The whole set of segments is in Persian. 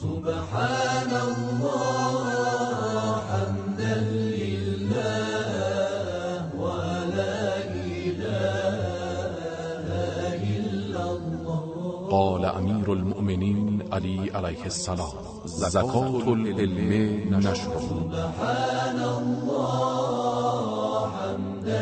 سبحان الله حمدا لله ولا إله إلا الله. قال امیر المؤمنین علی علیه السلام: زکات العلم نشر. سبحان الله حمدا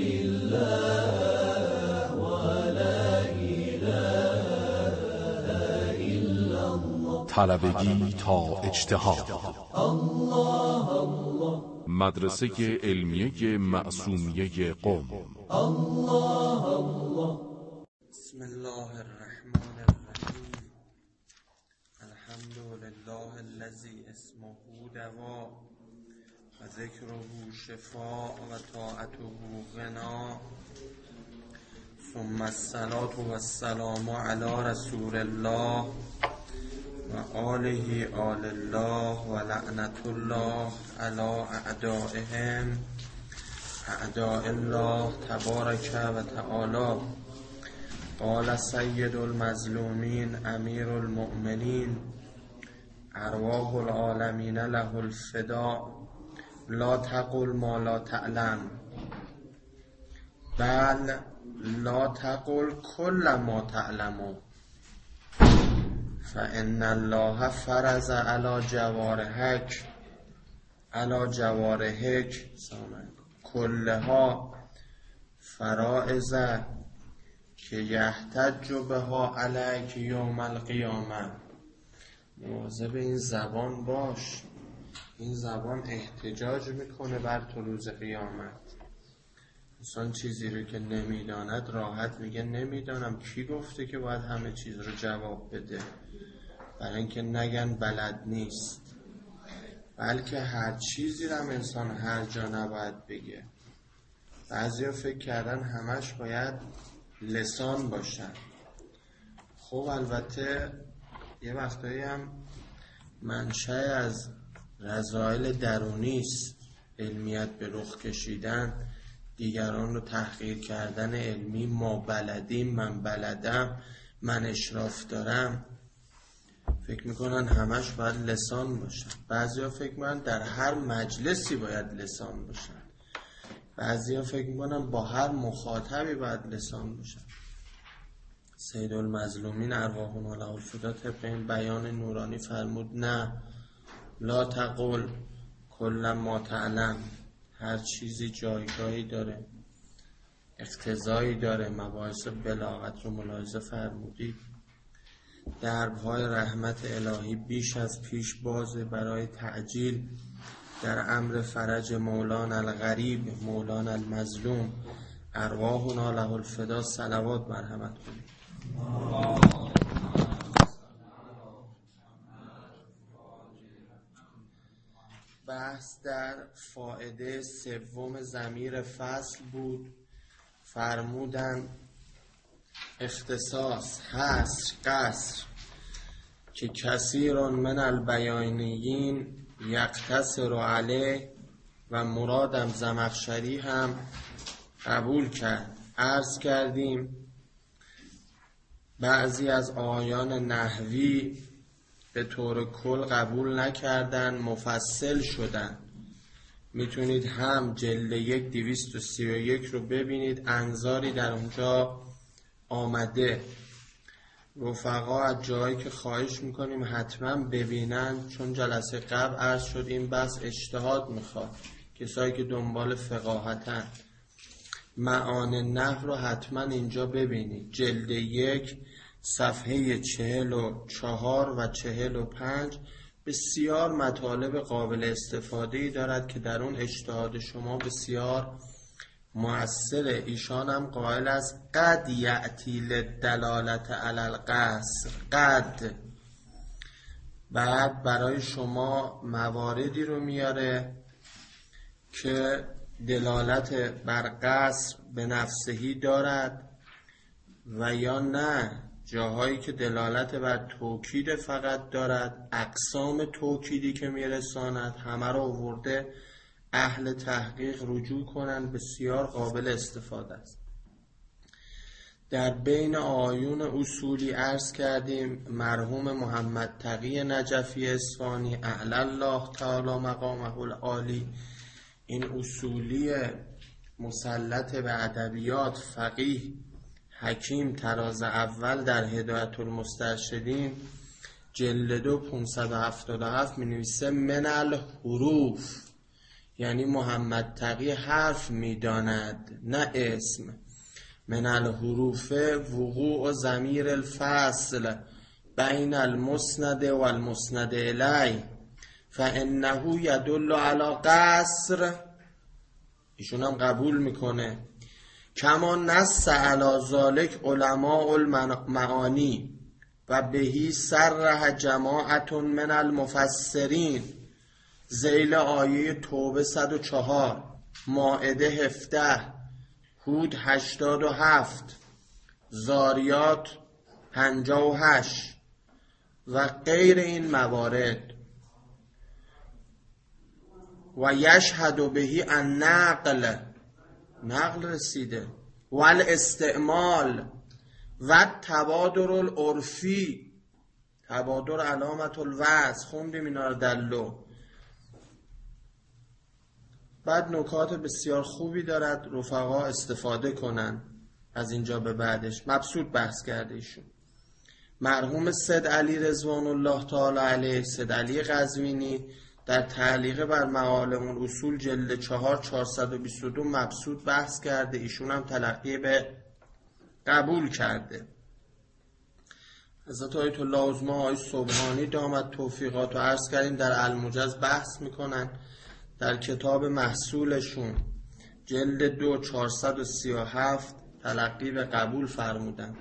لله ولا إله إلا الله. طلبگی تا اجتهاد. الله الله. مدرسه علمیه معصومیه قم. الله الله. بسم الله الرحمن الرحیم. الحمد لله الذی اسمه دوا و ذکره شفاء و طاعته غنا، ثم الصلاة و السلام علی رسول الله و آله آل الله و لعنت الله علی اعدائهم اعداء الله تبارک و تعالی. قال سید المظلومین امیر المؤمنین ارواح العالمین له الفداء، لا تقل ما لا تعلم بل لا تقل کل ما تعلم، فان الله فرض علی جوارحک کلها فرائض که یحتج بها علیک یوم القیامه. مواظب این زبان باش، این زبان احتجاج میکنه بر تو روز قیامت. انسان چیزی رو که نمیداند راحت میگه نمیدانم. کی گفته که باید همه چیز رو جواب بده؟ برای اینکه نگن بلد نیست، بلکه هر چیزی رو هم انسان هر جا نباید بگه. بعضیا فکر کردن همش باید لسان باشن. خب البته یه وقتایی هم منشأ از رذایل درونی است. علمیت به رخ کشیدن، دیگران رو تحقیر کردن علمی. ما بلدیم، من بلدم، من اشراف دارم. فکر میکنن همش باید لسان باشن. بعضیا فکر میکنن در هر مجلسی باید لسان باشن. بعضیا فکر میکنن با هر مخاطبی باید لسان باشن. سید المظلومین ارواحنا له الفداء طبق این بیان نورانی فرمود نه، لا تقل کل ما تعلم. هر چیزی جایگاهی داره، اقتضایی داره. مباحث بلاغت رو ملاحظه فرمودید. درب‌های رحمت الهی بیش از پیش بازه برای تعجیل در امر فرج مولانا الغریب، مولانا المظلوم ارواحنا له الفداء صلوات مرحمت کنید. بحث در فائده سوم ضمیر فصل بود. فرمودن اختصاص، حصر، قصر که کثیر من البیانیین یقتصر علیه و مرادم زمخشری هم قبول کرد. عرض کردیم بعضی از آیان نحوی به طور کل قبول نکردن، مفصل شدن. میتونید هم جلد 1 231 رو ببینید، انظاری در اونجا آمده. رفقا از جایی که خواهش میکنیم حتما ببینن، چون جلسه قبل عرض شد این بحث اجتهاد میخواد. کسایی که دنبال فقاهتن معانی نحو رو حتما اینجا ببینید. جلد 1 صفحه 44 و 45 بسیار مطالب قابل استفاده‌ای دارد که در اون اجتهاد شما بسیار مؤثره. ایشان هم قائل است قد یأتی للدلالت علی القصر. قد بعد برای شما مواردی رو میاره که دلالت بر قصر به نفسهی دارد و یا نه جاهایی که دلالت بر توکید فقط دارد. اقسام توکیدی که میرساند همه رو آورده. اهل تحقیق رجوع کنند، بسیار قابل استفاده است. در بین آیون اصولی عرض کردیم مرحوم محمد تقی نجفی اصفهانی اعلی الله تعالی مقامه العالی، این اصولی مسلط به ادبیات، فقیه، حکیم، طراز اول در هدایت المسترشدین جلد 2 577 می نویسه من الحروف، یعنی محمد تقی حرف می داند نه اسم. من الحروف وقوع و ضمیر الفصل بین المسند و المسند الی فانه یدل علی قصر، ایشون هم قبول میکنه. کما نص علی ذلک علماء المعانی و بهی صرح جماعت من المفسرین ذیل آیه توبه 104، مائده 17، هود 87، زاریات 58 و غیر این موارد. و یشهد بهی النقل، نقل رسیده، و الاستعمال و تبادر العرفی، تبادر علامت الوضع، خوندیم اینا رو دلو. بعد نکات بسیار خوبی دارد، رفقا استفاده کنن از اینجا به بعدش. مبسوط بحث کرده ایشون. مرحوم سید علی رضوان الله تعالی علیه، سید علی قزوینی در تعلیق بر معالم الاصول جلد 4 422 مبسوط بحث کرده، ایشون هم تلقی به قبول کرده. حضرت آیت الله عظما آقای سبحانی دامت توفیقات رو عرض کردیم در الموجز بحث میکنن در کتاب محصولشون جلد 2 437 تلقی به قبول فرمودن.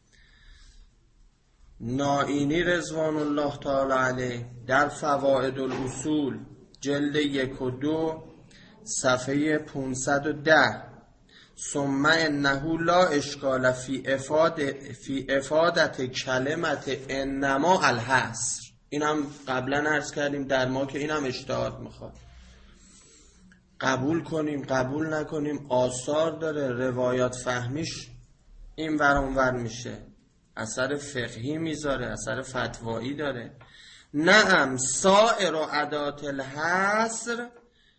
نائینی رضوان الله تعالی علیه در فوائد الاصول جلد 1 و 2 صفحه 510 ثم انه لا اشکال فی افادت کلمت انما الحصر، این هم قبلا عرض کردیم در ما که این هم اجتهاد میخواد، قبول کنیم قبول نکنیم آثار داره، روایات فهمیش این ور اون ور میشه، اثر فقهی میذاره، اثر فتوایی داره. نعم سائر و ادات الحصر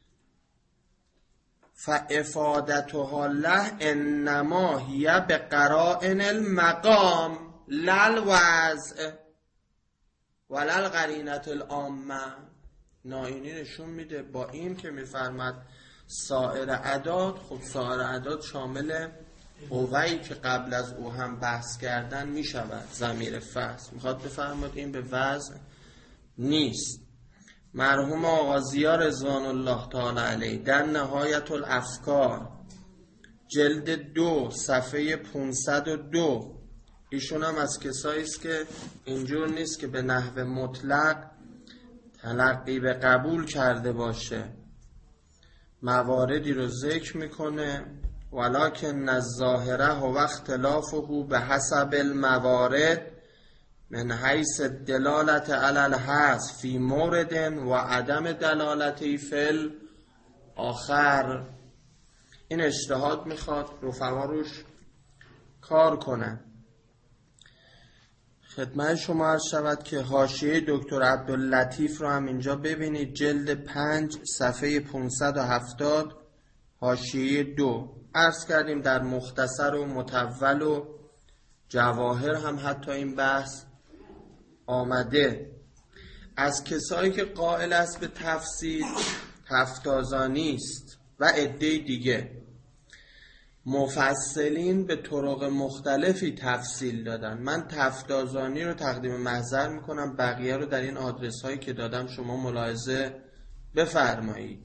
فافادتها له انما هی به قرائن المقام للوضع ولل قرینت العامه. نائینی نشون میده با این که میفرمد سائر ادات، خب سائر ادات شامل قوهی که قبل از او هم بحث کردن میشود، ضمیر فصل میخواد بفرماد این به وضع نیست. مرحوم آقا ضیا رضوان الله تعالی علیه در نهایت الافکار جلد 2 صفحه 502 ایشون هم از کسایی است که اینجور نیست که به نحو مطلق تلقی به قبول کرده باشه، مواردی رو ذکر میکنه ولکن الظاهره هو اختلافه به حسب الموارد من حیث دلالت علی الحذف فی مورد و عدم دلالتی فی الاخر. این اجتهاد میخواد، رفقا روش کار کنن. خدمت شما عرض شود که حاشیه دکتر عبداللطیف رو هم اینجا ببینید جلد 5 صفحه 570 حاشیه 2 عرض کردیم در مختصر و مطول و جواهر هم حتی این بحث آمده. از کسایی که قائل است به تفسیر تفتازانی است و عده دیگه، مفصلین به طرق مختلفی تفصیل دادن. من تفتازانی رو تقدیم محضر میکنم، بقیه رو در این آدرس هایی که دادم شما ملاحظه بفرمایید.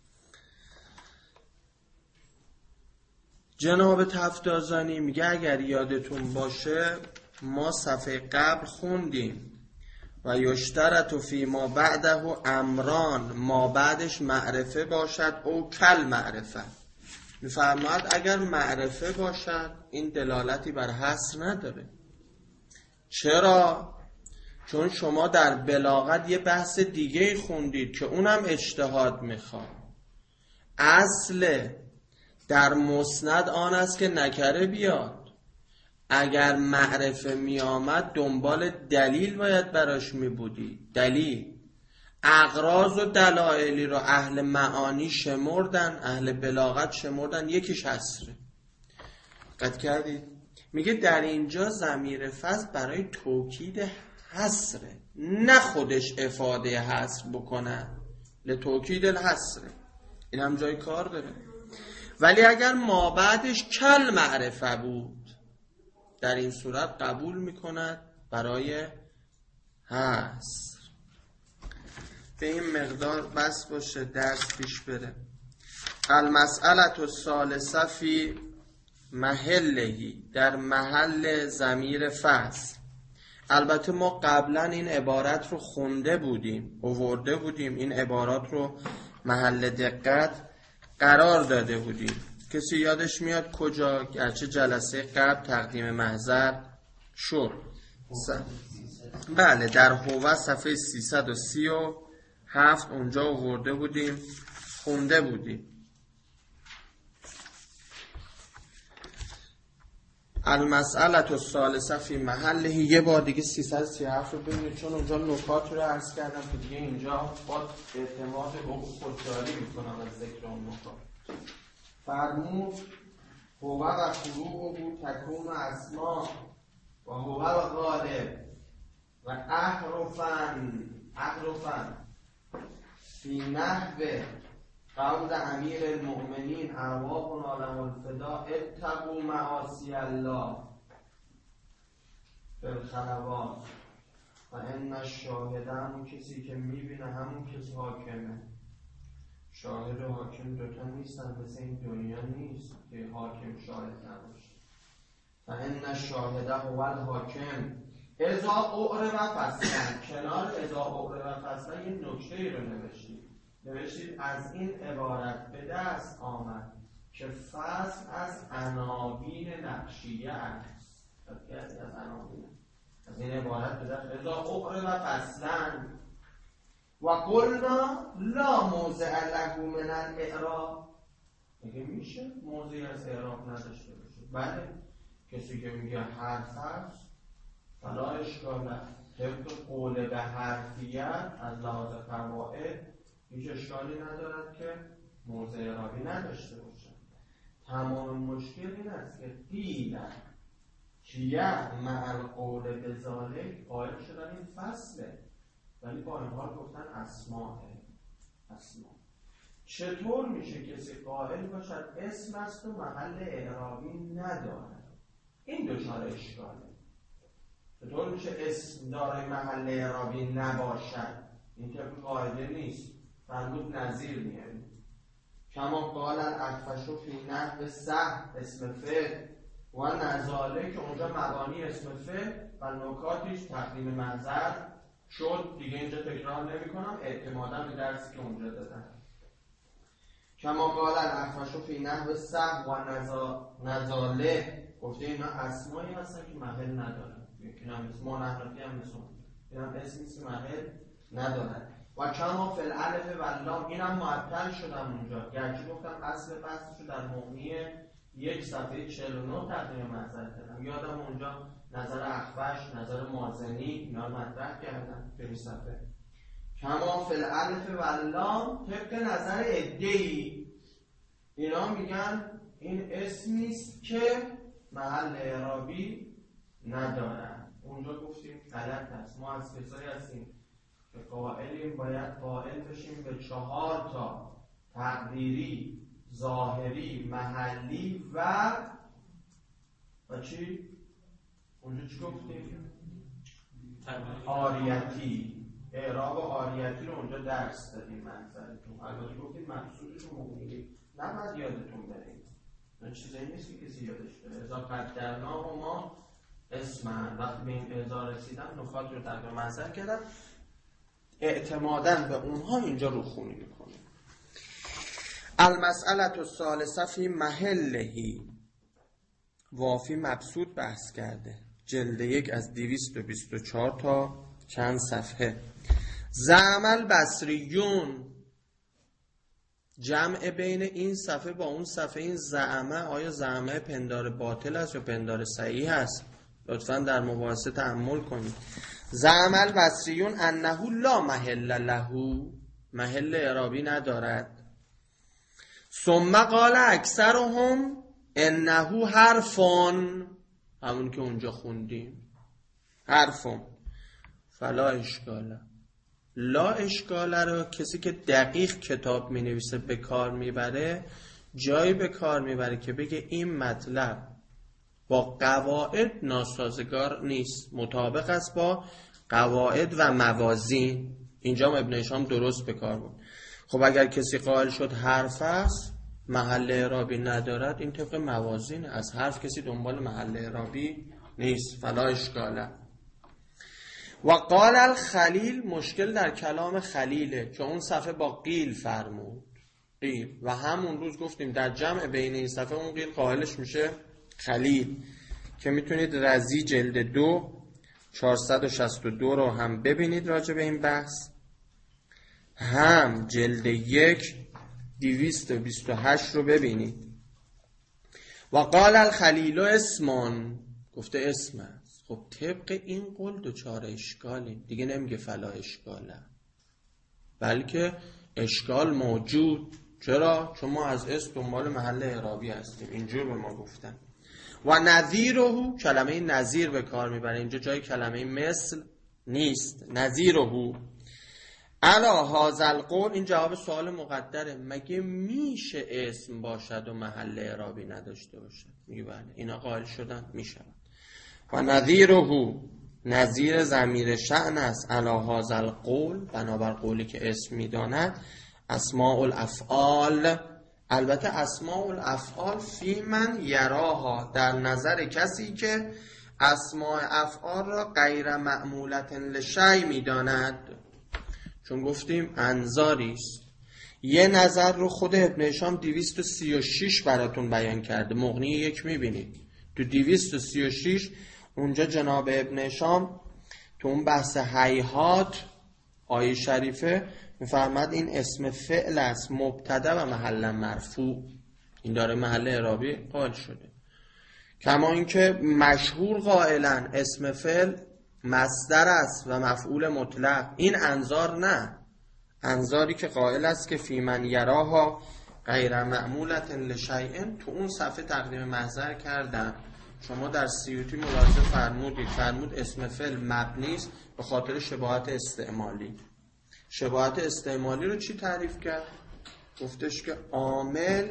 جناب تفتازانی میگه اگر یادتون باشه ما صفحه قبل خوندیم و یشترط فی ما بعده امران، ما بعدش معرفه باشد او کل معرفه. میفرماید اگر معرفه باشد این دلالتی بر حصر نداره. چرا؟ چون شما در بلاغت یه بحث دیگه خوندید که اونم اجتهاد میخواد. اصل در مسند آن است که نکره بیاد، اگر معرفه می آمد دنبال دلیل باید براش می بودی. دلیل اغراض و دلایلی رو اهل معانی شمردن، اهل بلاغت شمردن، یکیش حصره. دقت کردید؟ میگه در اینجا ضمیر فصل برای توکید حصره، نه خودش افاده حصر بکنه، لتوکید الحصره. این هم جای کار داره. ولی اگر ما بعدش کل معرفه بود، در این صورت قبول میکند برای حصر. به این مقدار بس باشه، درس پیش بره. المسئله الثالثه فی محلهی، در محل ضمیر فصل. البته ما قبلا این عبارت رو خونده بودیم، آورده بودیم، این عبارات رو محل دقت قرار داده بودیم. کسی یادش میاد کجا؟ گرچه جلسه قبل تقدیم محضر شد. بله، در هوه صفحه 337 اونجا آورده بودیم، خونده بودیم. المسئله الثالثه فی محله. یه بار دیگه 337 رو ببینید، چون اونجا نکات رو عرض کردم که دیگه اینجا با اعتماد به خودداری میکنم از ذکر اون نکات. فرمود هو و فروع تکون اسما و هو و غالب و احرفن فی نحو قول امیر المؤمنین ارواحنا له الفداء اتقوا معاصی الله بالخلوات و ان الشاهد، همون کسی که میبینه همون کسی حاکمه. شاهد و حاکم دوتا نیستن، مثل این دنیا نیست که حاکم شاهد نباشه. و ان الشاهد هو الحاکم اذا اعرب فصلا. کنار اذا اعرب فصلا یه نکته ای رو نوشتید از این عبارت به دست آمد که فصل از عناوین نقشیه است. از این عبارت به دست اذا اعرب فصلا و قلنا لا موضع له من الاعراب. میگه میشه موضعی از اعراب نداشته باشه. بله، کسی که میگه هر فصل فلا اشکاله، طبق قول به حرفیت از لحاظ قواعد هیچ اشکالی ندارد که موضع اعرابی نداشته باشه. تمام مشکل این است که قیل کیه مع القول بذالک قائل شدن این فصله، ولی با این حال گفتن اسماء. چطور میشه کسی قائل باشد اسم است و محل اعرابی ندارد؟ این دچار اشکاله. چطور میشه اسم دارای محل اعرابی نباشد؟ این طبق قاعده نیست. فرمود نظیر میاریم کما قال الاخفش فی نحو صح اسم فعل و نزاله، که اونجا مبانی اسم فعل و نکاتش تقدیم محضر شد. دیگه اینجا تکرار نمی کنم، اعتمادا به درسی که اونجا دادم. کما قال الاخفش فی نحو صح و نزاله، گفته اینا اسمایی هستن که محل ندارن. یکی هم اسم نحنفی هم مثل این هم اسمی که محل ندارن. و کما فی الالف و اللام، این هم معطل شدم اونجا، گرچه گفتم اصل بحثشو در مغنیه 1 صفحه 49 تقدیم محضر کردم. یادم اونجا نظر اخفش، نظر مازنی اینا رو مطرح کردم به این صفحه. کما فی الالف و اللام طبق نظر عده‌ای، اینا میگن این اسمیست که محل اعرابی ندارن. اونجا گفتیم غلط است. ما از کسایی هستیم که قائلیم باید قائل بشیم به 4 تا تقدیری، ظاهری، محلی و چی؟ اونجا چی گفتیم؟ آریتی. اعراب آریتی رو اونجا درس دادیم منظرتون. البته گفتیم مقصودش رو مقیمی نباید یادتون بریم. این چیزایی نیست که کسی یادش بره. ازا قدرنا و ما اسمن، وقتی به این اعضا رسیدم نکات رو تقدیم منظر کردم، اعتمادا به اونها اینجا رو خونی میکنه. المسئله الثالثه فی محلهی. وافی مبسوط بحث کرده، جلد 1 از 224 تا چند صفحه. زعم البصریون، جمع بین این صفحه با اون صفحه این زعمه، آیا زعمه پندار باطل است یا پندار صحیح است؟ لطفاً در مباحثه تأمل کنید. زعم البصریون انه لا محل له، محل اعرابی ندارد. ثم قال اکثرهم انه حرفون، همون که اونجا خوندیم حرفون. فلا اشکاله، لا اشکاله رو کسی که دقیق کتاب می نویسه به کار میبره، جایی به کار میبره که بگه این مطلب با قواعد ناسازگار نیست، مطابق است با قواعد و موازین. اینجا ابن هشام درست به کار بود. خب اگر کسی قائل شد حرف است محل اعرابی ندارد، این طبق موازین، از حرف کسی دنبال محل اعرابی نیست. فلا اشکاله. و قال الخلیل، مشکل در کلام خلیله که اون صفحه با قیل فرمود، قیل، و همون روز گفتیم در جمع بین این صفحه اون قیل قائلش میشه خلیل، که میتونید رضی جلد 2 462 رو هم ببینید راجع به این بحث، هم جلد 1 228 رو ببینید. و قال الخلیل اسمان، گفته اسم است. خب طبق این قول دوچار اشکالیم دیگه، نمیگه فلا اشکاله، بلکه اشکال موجود. چرا؟ چون ما از اسم دنبال محل اعرابی هستیم، اینجور به ما گفتن. و نظیره، کلمه نظیر به کار میبره اینجا، جای کلمه مثل نیست. نظیره علا هذا القول، این جواب سوال مقدره، مگه میشه اسم باشد و محل اعرابی نداشته باشد؟ میگه بله، اینا قائل شدن میشود. و نظیره، نظیر ضمیر شأن است، علا هذا القول، بنابر قولی که اسم میداند، اسماء الافعال. البته اسماء الافعال فی من یراها، در نظر کسی که اسماء افعال را غیر معمولة لشیء میداند، چون گفتیم انظاری است. یه نظر رو خود ابن هشام 236 براتون بیان کرده، مغنی 1 میبینید تو 236 اونجا جناب ابن هشام تو اون بحث هیهات آیه شریفه میفرماد این اسم فعل است، مبتدا و محل مرفوع، این داره محل اعرابی قائل شده. کما اینکه مشهور قائلن اسم فعل مصدر است و مفعول مطلق، این انظار نه، انظاری که قائل است که فی من یراها غیر معمولة لشیء، تو اون صفحه تقدیم محضر کردن. شما در سیوطی ملاحظه فرمود اسم فعل مبنی است به خاطر شباهت استعمالی. شباهت استعمالی رو چی تعریف کرد؟ گفتش که عامل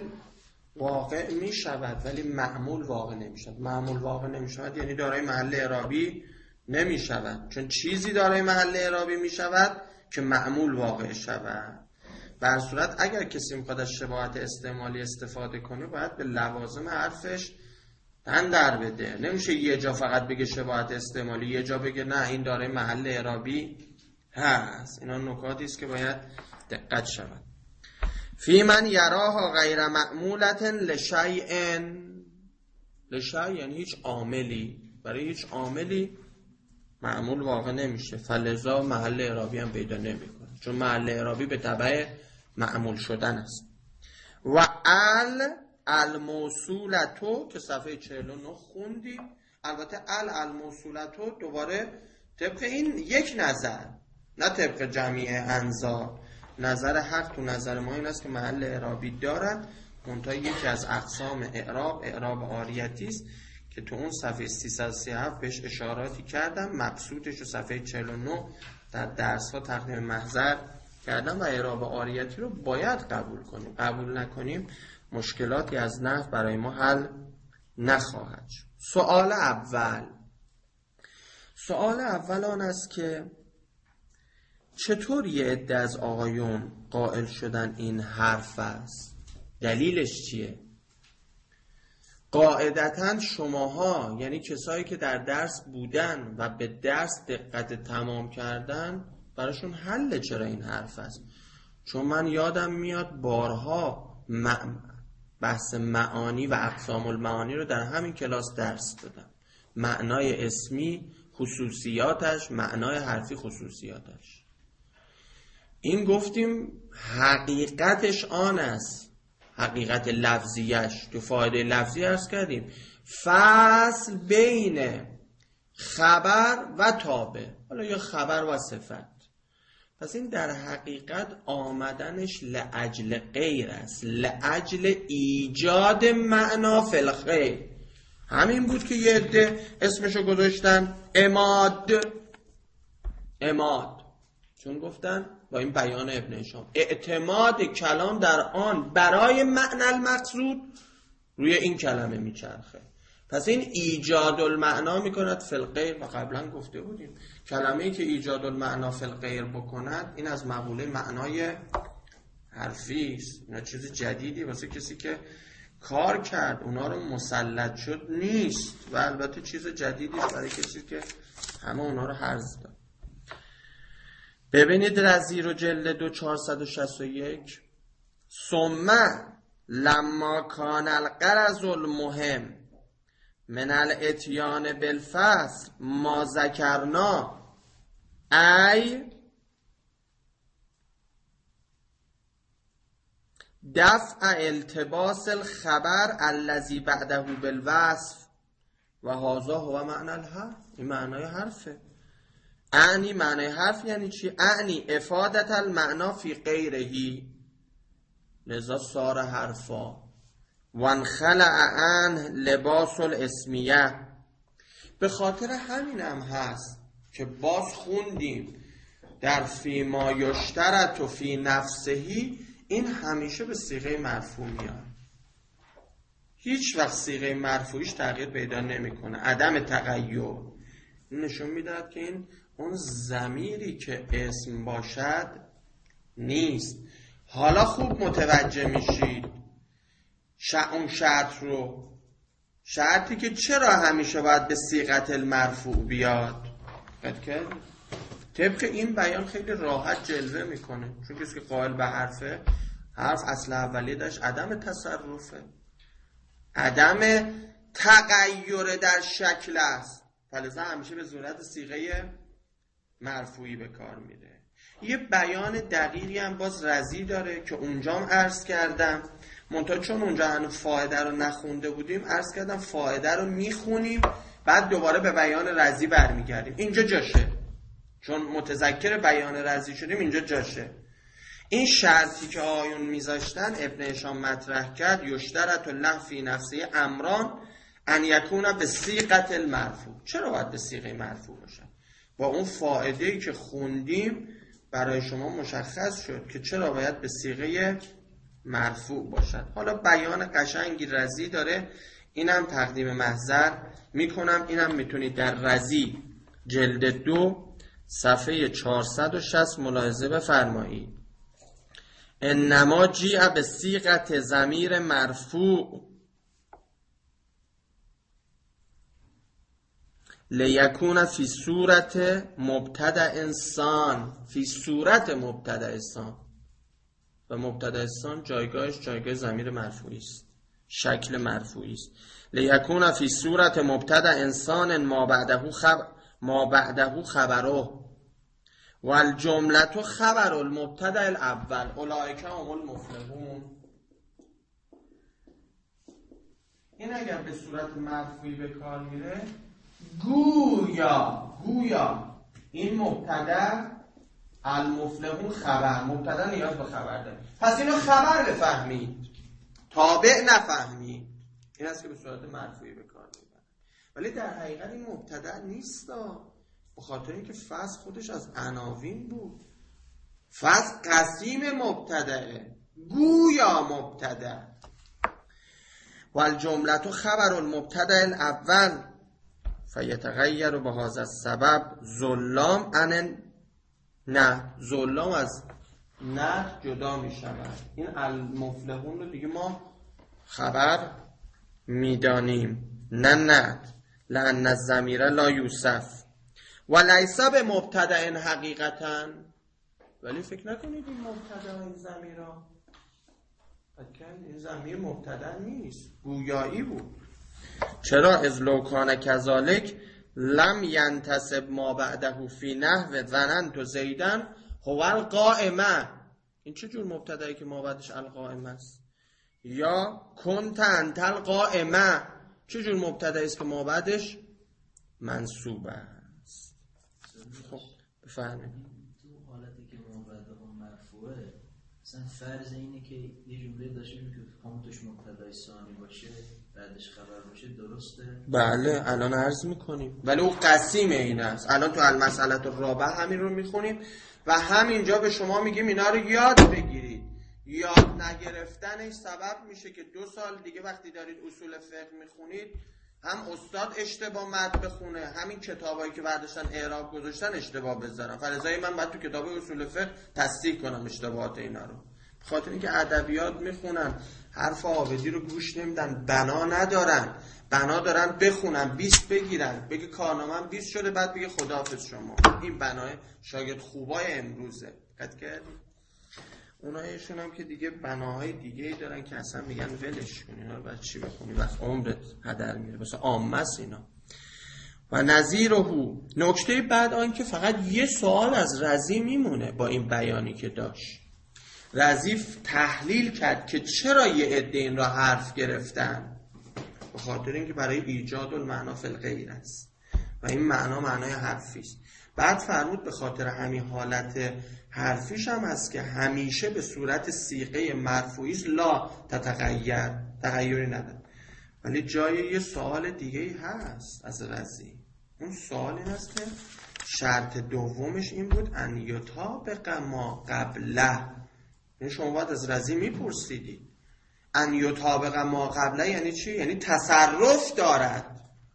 واقع می شود ولی معمول واقع نمی شود. معمول واقع نمی شود یعنی دارای محل اعرابی نمی شود، چون چیزی دارای محل اعرابی می شود که معمول واقع شود. بر صورت اگر کسی میخواد از شباهت استعمالی استفاده کنه باید به لوازم حرفش تن در بده. نمیشه یه جا فقط بگه شباهت استعمالی، یه جا بگه نه این دارای محل اعرابی هست. اینا نکاتی است که باید دقت شود. فی من یراها غیر معمولة لشیء، لشیء یعنی هیچ عاملی، برای هیچ عاملی معمول واقع نمیشه، فلذا محل اعرابی هم پیدا نمیکنه، چون محل اعرابی به تبع معمول شدن است. و الموصولتو که صفحه 49 خوندیم، البته الموصولتو دوباره طبق این یک نظر، نه طبق جمیع انظار. نظر حق تو نظر ما این است که محل اعرابی دارد، منتها یکی از اقسام اعراب عاریتی است که تو اون صفحه 337 بهش اشاراتی کردم، مبسوطش رو صفحه 49 در درس ها تقدیم محضر کردم و اعراب عاریتی رو باید قبول کنیم. قبول نکنیم مشکلاتی از نحو برای ما حل نخواهد شد. سوال اول آن است که چطور یه عده از آقایون قائل شدن این حرف است؟ دلیلش چیه؟ قاعدتاً شماها یعنی کسایی که در درس بودن و به درس دقت تمام کردن براشون حل چرا این حرف است. چون من یادم میاد بارها بحث معانی و اقسام المعانی رو در همین کلاس درس دادم. معنای اسمی خصوصیاتش، معنای حرفی خصوصیاتش. این گفتیم حقیقتش آن است، حقیقت لفظیش تو فایده لفظی عرض کردیم فصل بین خبر و تابع، حالا یا خبر و صفت. پس این در حقیقت آمدنش لأجل غیر است، لأجل ایجاد معنا فی الغیر. همین بود که یه عده اسمشو گذاشتن اماد، چون گفتن با این بیان ابن هشام اعتماد کلام در آن برای معنی المقصود روی این کلمه میچرخه. پس این ایجاد المعنا میکند فی الغیر. و قبلا گفته بودیم کلمه‌ای که ایجاد المعنا فی الغیر بکند این از مقوله معنای حرفی است، اینا چیز جدیدی واسه کسی که کار کرد اونا رو مسلط شد نیست، و البته چیز جدیدی است برای کسی که همه اونا رو حرز داد. ببینید رضی رو جلد 2 461 ثم لما کان الغرض المهم من الاتیان بالفصل ما ذکرنا ای دفع التباس الخبر الذي بعده بالوصف و هذا هو معنی الحرف. این معنای حرفه. اعنی معنی حرف یعنی چی؟ اعنی افادت المعنا فی غیره لذا صار حرفا وانخلع عنه لباس الاسمیه. به خاطر همین هم هست که باز خوندیم در فیما یشترط و فی نفسهی این همیشه به صیغه مرفوع میاد، هیچ وقت صیغه مرفوعیش تغییر پیدا نمیکنه، عدم تغییر. نشون میداد که این اون ضمیری که اسم باشد نیست. حالا خوب متوجه میشید اون شرط رو، شرطی که چرا همیشه باید به صیغت المرفوع بیاد. طبق این بیان خیلی راحت جلوه میکنه، چون کسی که قائل به حرفه، حرف اصل اولیه داشت عدم تصرفه، عدم تغییر در شکل است، فلذا همیشه به صورت صیغه مرفوعی به کار میره. یه بیان دقیقی هم باز رضی داره که اونجام عرض کردم، منتها چون اونجا هنوز فائده رو نخونده بودیم عرض کردم فائده رو میخونیم بعد دوباره به بیان رضی برمیگردیم. اینجا جاشه، چون متذکر بیان رضی شدیم اینجا جاشه. این شرطی که آیون میذاشتن ابن هشام مطرح کرد یشترط له فی نفسه امران ان یکون به صیغه المرفوع. چرا باید به صیغه مرفوع باشه؟ با اون فائده‌ای که خوندیم برای شما مشخص شد که چرا باید به صیغه مرفوع باشد. حالا بیان قشنگی رضی داره، اینم تقدیم محضر میکنم. اینم میتونید در رضی جلد 2 صفحه 460 ملاحظه بفرمایید. انما جیع به صیغه ضمیر مرفوع لیکون فی صورت مبتدا انسان، فی صورت مبتدا انسان، و مبتدا انسان جایگاهش جایگاه ضمیر مرفوعی است، شکل مرفوعی است. لیکون فی صورت مبتدا انسان ما بعده خبره و الجمله خبر المبتدا الاول اولئک هم المفلحون. این اگر به صورت مرفوعی به کار میره گویا این مبتدا المفلحون خبر، مبتدا نیاز به خبر داره، پس اینو خبر بفهمید تابع نفهمید. این است که به صورت مرفوعی به کار میبره. ولی در حقیقت این مبتدا نیست، به خاطر اینکه فصل خودش از عناوین بود. فصل قسیم مبتداه، گویا مبتدا. و الجمله خبر المبتدا الاول فیتغیر به هذا السبب ظلام ان نه، ظلام از نه جدا می شود. این المفلحون رو دیگه ما خبر میدانیم، نه لأن الضمیر لا یوصف و لیس به مبتدا حقیقتا. ولی فکر نکنید این مبتدا این ضمیرا، این ضمیر مبتدا نیست، گویایی بود. چرا؟ از لو کان کذالک لم ینتسب ما بعده فی نحو ظننت زیدن هو القائمه، این چه جور مبتدایی که ما بعدش القائمه است؟ یا کنت انت القائمه، چه جور مبتدایی است که ما بعدش منصوب است؟ خب بفهمید تو حالتی که ما بعد اون مرفوعه، مثلا فرض اینه که یه جمله داشتیم که همون توش مبتدای ثانی باشه بعدش خبر باشه، درسته؟ بله الان عرض میکنیم، ولی او قسیم این است. الان تو المسئله الرابعه همین رو میخونیم و همینجا به شما میگیم اینا رو یاد بگیرید. یاد نگرفتنش سبب میشه که 2 سال دیگه وقتی دارید اصول فقه میخونید هم استاد اشتباه مد بخونه، همین کتابایی که برداشتن اعراب گذاشتن اشتباه بذارن. فلذا من بعد تو کتاب اصول فقه تصدیق کنم اشتباهات اینا رو. بخاطر اینکه ادبیات میخونن حرف عابدی رو گوش نمیدن، بنا ندارن، بنا دارن بخونن 20 بگیرن، بگه کارنامه‌ام 20 شده بعد بگه خداحافظ شما. این بنای شاگرد خوبای امروزه. دقت کردید؟ اونایشون هم که دیگه بناهای دیگه‌ای دارن که اصلا میگن ولش کن اینا رو بعد چی بخونی، وقت عمرت هدر میره. مثلا عامه است اینا. و نظیره. نکته بعد آن که فقط یه سوال از رضی میمونه با این بیانی که داشت. رضی تحلیل کرد که چرا یه عده این را حرف گرفتن، به خاطر اینکه برای ایجاد المعنا فی الغیر است و این معنا معنای حرفی است. بعد فرمود به خاطر همین حالت حرفیش هم هست که همیشه به صورت صیغه مرفوعی است، لا تتغیر، تغییری نداره. ولی جای یه سوال دیگه هست از رضی. اون سوال این است که شرط دومش این بود ان یطابق ما قبله. یعنی شما باید از رضی میپرسیدید ان یطابق ما قبله یعنی چی؟ یعنی تصرف دارد.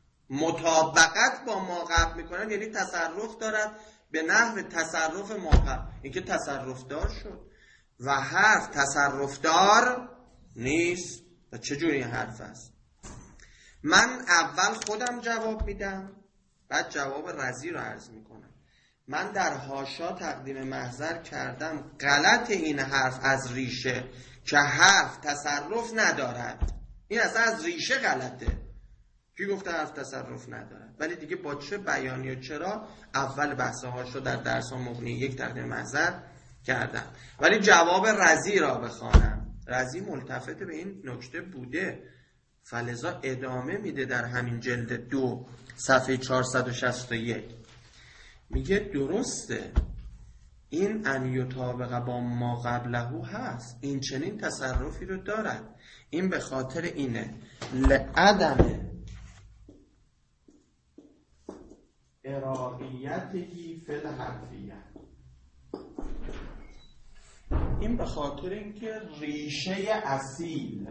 مطابقت با ما قبل میکنن یعنی تصرف دارد به نحو تصرف ما قبل. این که تصرف دار شد و حرف تصرف دار نیست. و چجوری این حرف است؟ من اول خودم جواب میدم بعد جواب رضی رو عرض میکنم. من در حاشا تقدیم محضر کردم غلط این حرف از ریشه که حرف تصرف ندارد. این اصلا از ریشه غلطه. کی گفته حرف تصرف ندارد؟ ولی دیگه با چه بیانی و چرا اول بحث حاشا در درس مغنی 1 تقدیم محضر کردم. ولی جواب رضی را بخوانم. رضی ملتفت به این نکته بوده، فلذا ادامه میده در همین جلد 2 صفحه 461 میگه درسته این ان یطابق با ما قبله هست، این چنین تصرفی رو دارد. این به خاطر اینه لعدم اراقیتهی فی الحرفیه. این به خاطر اینکه ریشه اصیل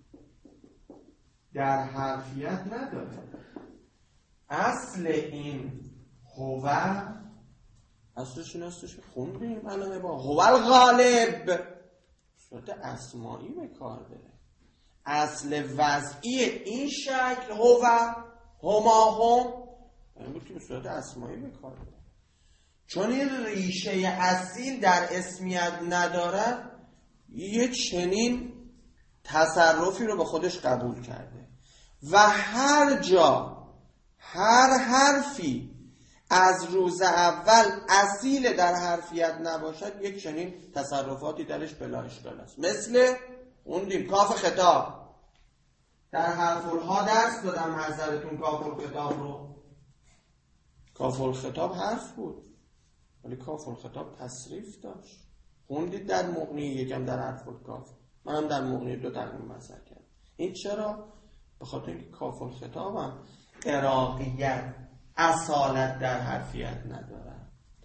در حرفیت نداره. اصل این هو اصلش این هستش خوندیم الان با هو الغالب صورت اسمایی به کار بره. اصل وضعی این شکل هو هما هم این بود که به صورت اسمایی به کار بره. چون این ریشه اصیل در اسمیت ندارد یک چنین تصرفی رو به خودش قبول کرده و هر جا هر حرفی از روز اول اصیل در حرفیت نباشد یک چنین تصرفاتی درش بلا اشکال است. مثل خوندیم کاف خطاب در حرف الها درس دادم حضرتون. کاف الخطاب رو، کاف الخطاب حرف بود ولی کاف الخطاب تصریف داشت. خوندید در مغنی یکم در حرف الکاف، منم در مغنی 2 تقدیم محضر کردم. این چرا؟ به خاطر اینکه کاف الخطاب هم اراقیت اصالت در حرفیت نداره.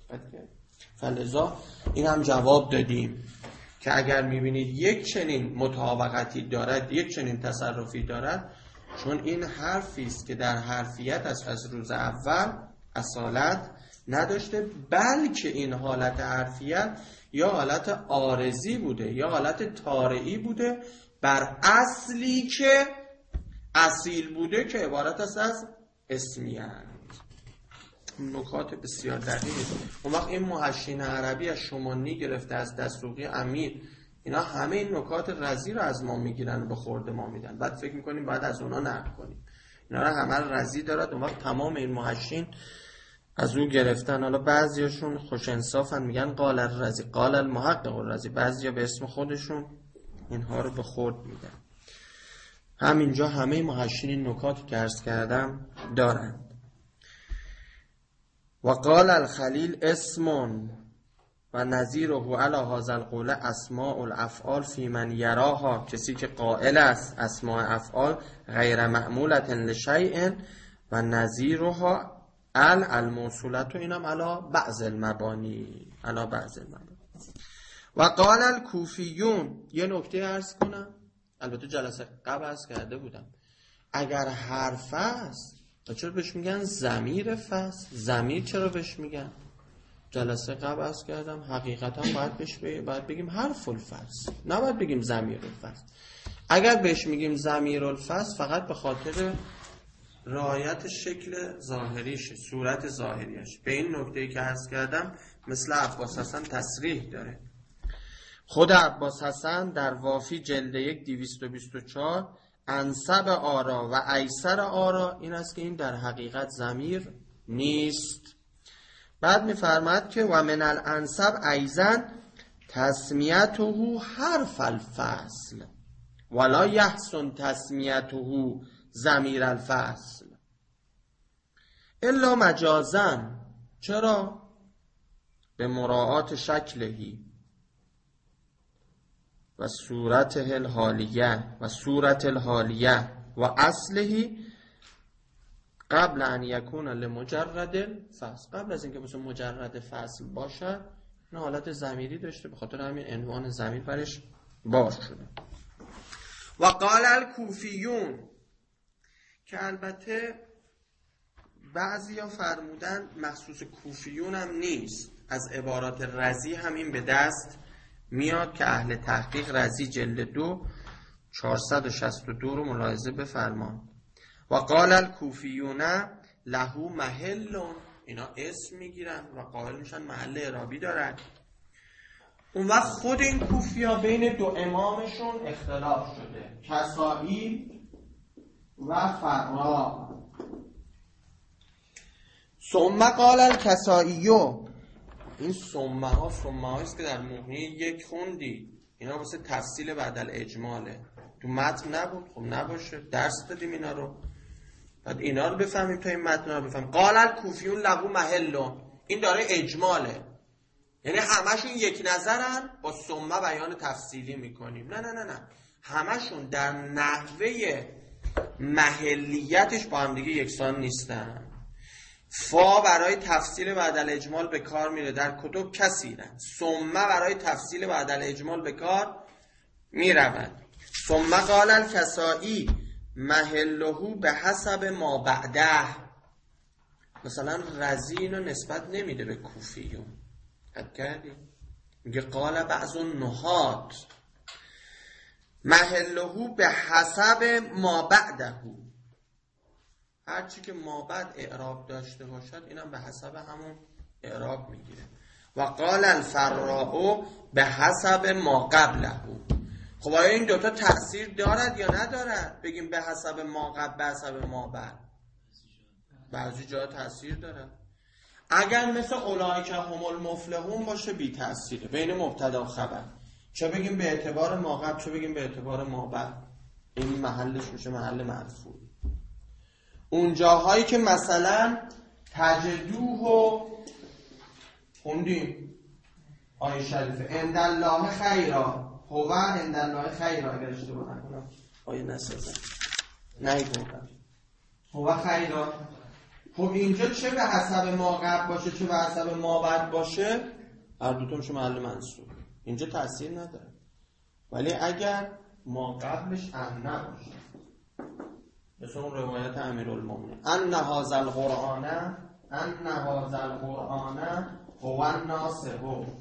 فلذا این هم جواب دادیم که اگر میبینید یک چنین مطابقتی دارد، یک چنین تصرفی دارد، چون این حرفی است که در حرفیت از روز اول اصالت نداشته، بلکه این حالت حرفیت یا حالت عارضی بوده یا حالت طارئی بوده بر اصلی که اصیل بوده که عبارت است از اسمیت. نکات بسیار دقیقی. اون وقت این محشین عربی از شمانی گرفته از دستوقی امیر، اینا همه این نکات رضی رو از ما میگیرن و به خورد ما میدن. بعد فکر میکنیم بعد از اونا نقل کنیم. اینا رو همه رضی دارد. اون وقت تمام این محشین از او گرفتن. حالا بعضیاشون خوش انصافن میگن قال الرازی، قال المحقق الرازی، بعضیا به اسم خودشون اینها رو به خورد میدن. همینجا همه محشرین نکاتی که عرض کردم دارند. و قال الخلیل اسم و نظیره علی هذا القول اسماء الافعال فی من یراها، کسی که قائل است اسماء افعال غیر معمولة لشیء و نظیرها الموصولت، و اینم علی بعض المبانی، علی بعض المبانی. و قال الکوفیون، یه نکته عرض کنم، البته جلسه قبل عرض کرده بودم، اگر حرف است چرا بهش میگن ضمیر فصل؟ ضمیر چرا بهش میگن؟ جلسه قبل عرض کردم حقیقتا باید بگیم حرف الفصل، نباید بگیم ضمیر الفصل. اگر بهش میگیم ضمیر الفصل فقط به خاطر رعایت شکل ظاهریش، صورت ظاهریش. به این نکته‌ای که عرض کردم مثل عباس حسن تصریح داره. خود عباس حسن در وافی جلد 1 224 انسب آرا و ایسر آرا این است که این در حقیقت ضمیر نیست. بعد می‌فرماید که و من الانسب ایضا تسمیته حرف الفصل ولا یحسن تسمیته ضمیر الفصل الا مجازا. چرا؟ به مراعات شکلهی و صورته الحالیه و اصلهی قبل ان یکون لمجرد الفصل، قبل از اینکه مثلا مجرد فصل باشد این حالت ضمیری داشته، به خاطر همین عنوان ضمیر برش باز شده. و قال الکوفیون، که البته بعضیا فرمودن مخصوص کوفیون هم نیست، از عبارات رزی همین به دست میاد که اهل تحقیق رزی جلد 2 462 رو ملاحظه بفرمان. و قال الکوفیون له محل، اینا اسم میگیرن و قائل میشن محل اعرابی دارن. اون وقت خود این کوفیا بین دو امامشون اختلاف شده، کسائی و فرا. ثم قال الکسائی، این ثمه ها است که در مغنی 1 خوندی، اینا واسه تفصیل بعد الاجماله، تو متن نبود. خب نباشه، درس دادیم اینا رو، بعد اینا رو بفهمیم تا این متن رو بفهمیم. قال الکوفیون له محل، این داره اجماله، یعنی همشون یک نظرن، با ثمه بیان تفصیلی میکنیم. نه همشون در نحوه محلیتش با هم دیگه یکسان نیستن. فا برای تفصیل بعد الاجمال به کار میره در کتب کثیرن، ثمه برای تفصیل بعد الاجمال به کار میرود. ثم قال الکسائی محله به حسب ما بعده. مثلا رزی اینو نسبت نمیده به کوفیون، حد کردی؟ میگه قال بعض النحات محله به حسب ما بعده، هرچی که ما بعد اعراب داشته باشد اینم به حسب همون اعراب میگیره. و قال الفراء به حسب ما قبله. خب آیا این دوتا تأثیر دارد یا ندارد؟ بگیم به حسب ما قبل، به حسب ما بعد. بعضی جا تأثیر دارد. اگر مثل اولئک هم المفلحون باشه بی تأثیره، بین مبتدا و خبر، چه بگیم به اعتبار ما قبل چه بگیم به اعتبار ما بعد، این محلش میشه محل مرفوع. اون جاهایی که مثلا تجدوه خوندیم آیه شریفه عند الله خیرا، هو عند الله خیرا، اگر اشتباه نکنم آیه نسازم نگفتم هو خیرا. خب اینجا چه به حسب ما قبل باشه چه به حسب ما بعد باشه، هر دوتا میشه محل منصوب، اینجا تأثیر نداره. ولی اگر ما قبلش ان نباشه، مثل اون روایت امیرالمومنین ان هذا القرآن هو الناصح،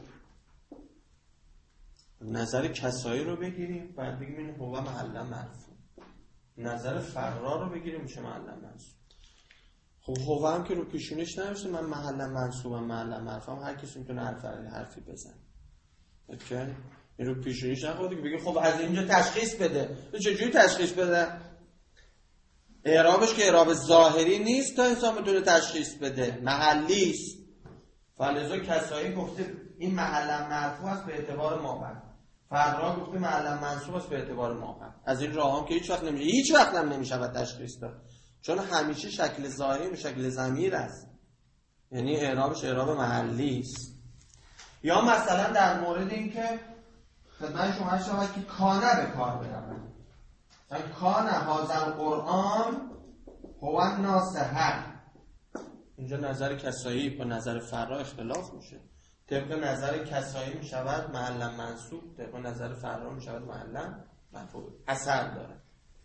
نظر کسایی رو بگیریم بعد بگیم این هو محل مرفوع، نظر فرا رو بگیریم میشه محل منصوب. خب هو هم که رو پیشونیش نمیشه من محل منصوبم محل مرفوعم، هر کسی میتونه حرفی بزنه. اوکی؟ این رو پیشونیش نخواد که بگیم خب از اینجا تشخیص بده. چجوری تشخیص بده؟ اعرابش که اعراب ظاهری نیست تا انسان بتونه تشخیص بده، محلی است. فلذا کسایی گفته این محلا مرفوع است به اعتبار مابعد، فرا گفته محلا منصوب است به اعتبار مابعد. از این راه هم که هیچ وقت هم نمیشه تشخیص داد، چون همیشه شکل ظاهری به شکل ضمیر است، یعنی اعرابش اعراب محلی است. یا مثلا در مورد این که خدمت شما شود که کانه به کار برود، مثلا کانه هذا القرآن هو الناصح، اینجا نظر کسایی با نظر فرا اختلاف میشه. طبق نظر کسایی میشود محلا منصوب، طبق نظر فرا میشود محلا مرفوع. اثر داره.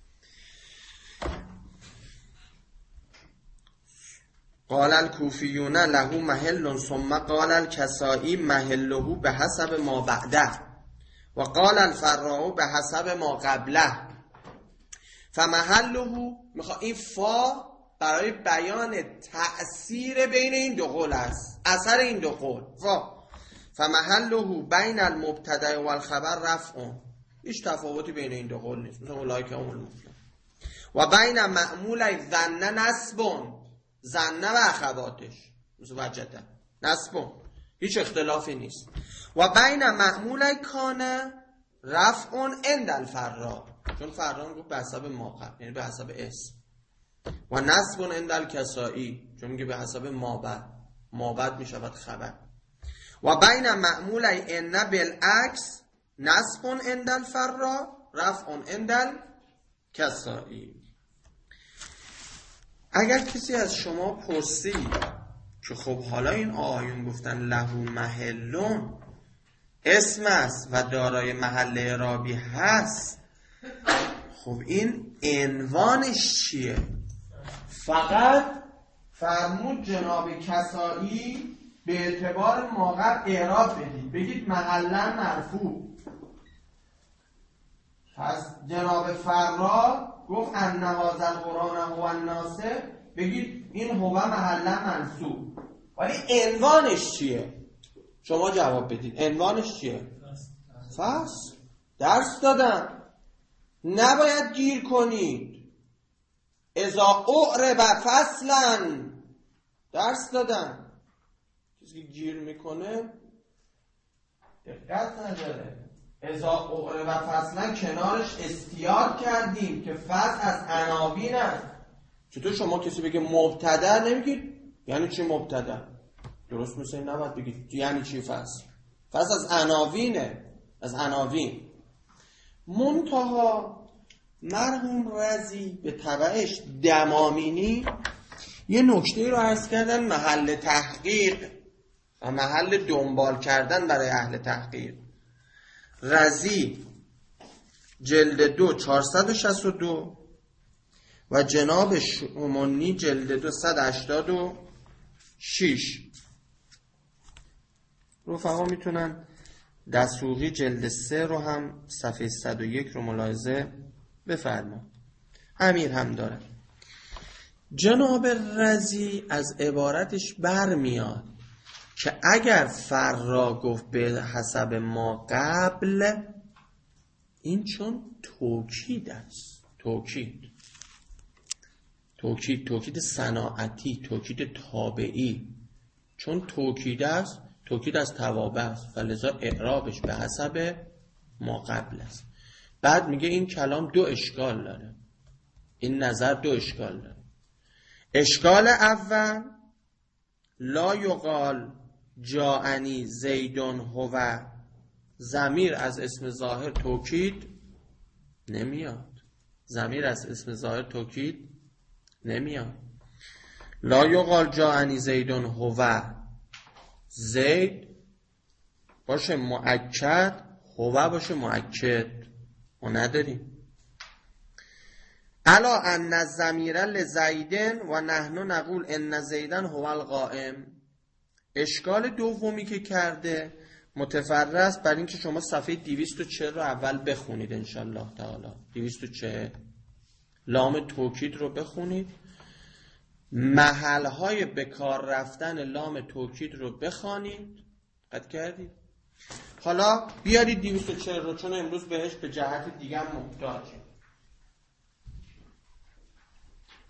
قال الکوفیون له محل ثم قال الکسائی محله به حسب ما بعده و قال الفراء به حسب ما قبله. فمحله، میخواد این فا برای بیان تأثیر بین این دو قول است، اثر این دو قول. فمحله بین المبتدا و الخبر رفع، هیچ تفاوتی بین این دو قول نیست، مثلا اولئک هم المفلحون. و بین معمول ظن نصب، ظن و اخواتش مثل وجده نصب، هیچ اختلافی نیست. و بین معمول کان رفع عند الفراء، چون فرا گفت به حسب ما، یعنی به حسب اسم. و نصب عند الکسائی، چون میگه به حسب ما بعد میشود خبر. و بین معمول ان بالعکس نصب عند الفراء رفع عند الکسائی. اگر کسی از شما پرسید که خب حالا این آیون گفتن له محلون اسم است و دارای محل اعرابی هست، خب این عنوانش چیه؟ فقط فرمود جناب کسائی به اعتبار موقع اعراب بدید، بگید محلا مرفوع. پس جناب فرا گفت ان هذا القرآن هو الناصح، بگید این هو محلا منصوب. ولی عنوانش چیه؟ شما جواب بدید عنوانش چیه؟ فصل. درس دادم، نباید گیر کنید. اذا اعرب فصلا، درس دادم. کسی که گیر میکنه دقت نداره. اذا اعرب فصلا کنارش استیار کردیم که فصل از عناوین است. چطور شما کسی بگه مبتدا نمیگید یعنی چی مبتدا؟ درست مثل این نباید بگید یعنی چی فصل. فصل از عناوینه، از عناوین. منتها مرحوم رضی به تبعش دمامینی یه نکته رو عرض کردن، محل تحقیق و محل دنبال کردن برای اهل تحقیق. رضی جلد 2 462 و جناب شؤمنی جلد 2 186. رفقا میتونن دسوقی جلد 3 رو هم صفحه 101 رو ملاحظه بفرما. امیر هم داره. جناب رضی از عبارتش برمیاد که اگر فرا گفت به حسب ما قبل، این چون توکید است، توکید صناعتی، توکید تابعی، چون توکید است، توکید از توابع است، فلذا اعرابش به حسب ما قبل است. بعد میگه این کلام دو اشکال داره، این نظر دو اشکال داره. اشکال اول، لا یقال جاءنی زیدون هو، ضمیر از اسم ظاهر توکید نمیاد، ضمیر از اسم ظاهر توکید نمیاد. لا یقال جاءنی زیدون هو، زید باشه مؤکد، هو باشه مؤکد، ما نداریم. الا ان الضمیر لزیدن و نحن نقول ان زیدن هو القائم. اشکال دومی که کرده متفرع است بر این که شما صفحه 240 رو اول بخونید انشالله تعالی. 240 لام توکید رو بخونید، محلهای بکار رفتن لام توکید رو بخوانید. قد کردید؟ حالا بیارید 240 رو، چون امروز بهش به جهت دیگه محتاجیم.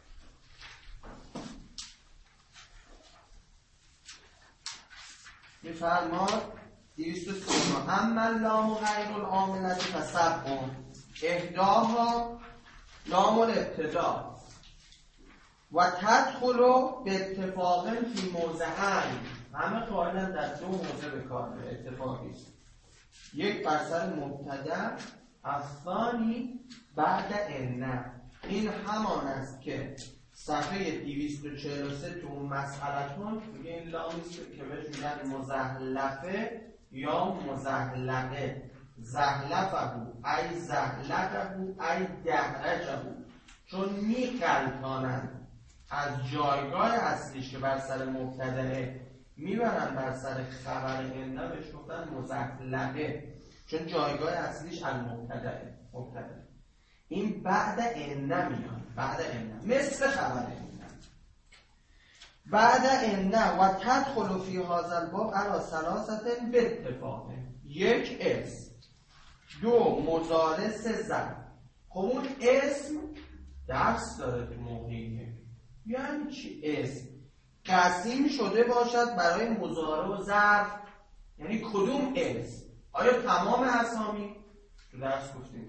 میفرماد 239 اما اللام غیر العاملة فسبع احداها لام الابتدا و تدخل به اتفاق فی موضعین، همه قائلن در دو موضع به کار به اتفاقی است. یک بر سر مبتدا، الثانی بعد ان. این همان است که صفحه 243 تو اون مسئلتون میگه این لامی است که بهش میگن مزحلفه یا مزحلقه. زحلفه ای زحلقه ای دهرجه، چون میقلتانند از جایگاه اصلیش که بر سر مبتدأه میبرن بر سر خبر ان، بهش گفتن مزحلقه، چون جایگاه اصلیش از مبتدأه. این بعد ان میاد، بعد ان مثل خبر ان. بعد ان و تدخل فی هذا الباب علی ثلاثه باتفاق. یک اسم، دو مضارع، سه ظرف. خب اون اسم درس داره تو موقعیه. یعنی چی اسم؟ قسیم شده باشد برای مضارع و ظرف. یعنی کدوم اسم؟ آیا تمام اسامی؟ تو درس گفتیم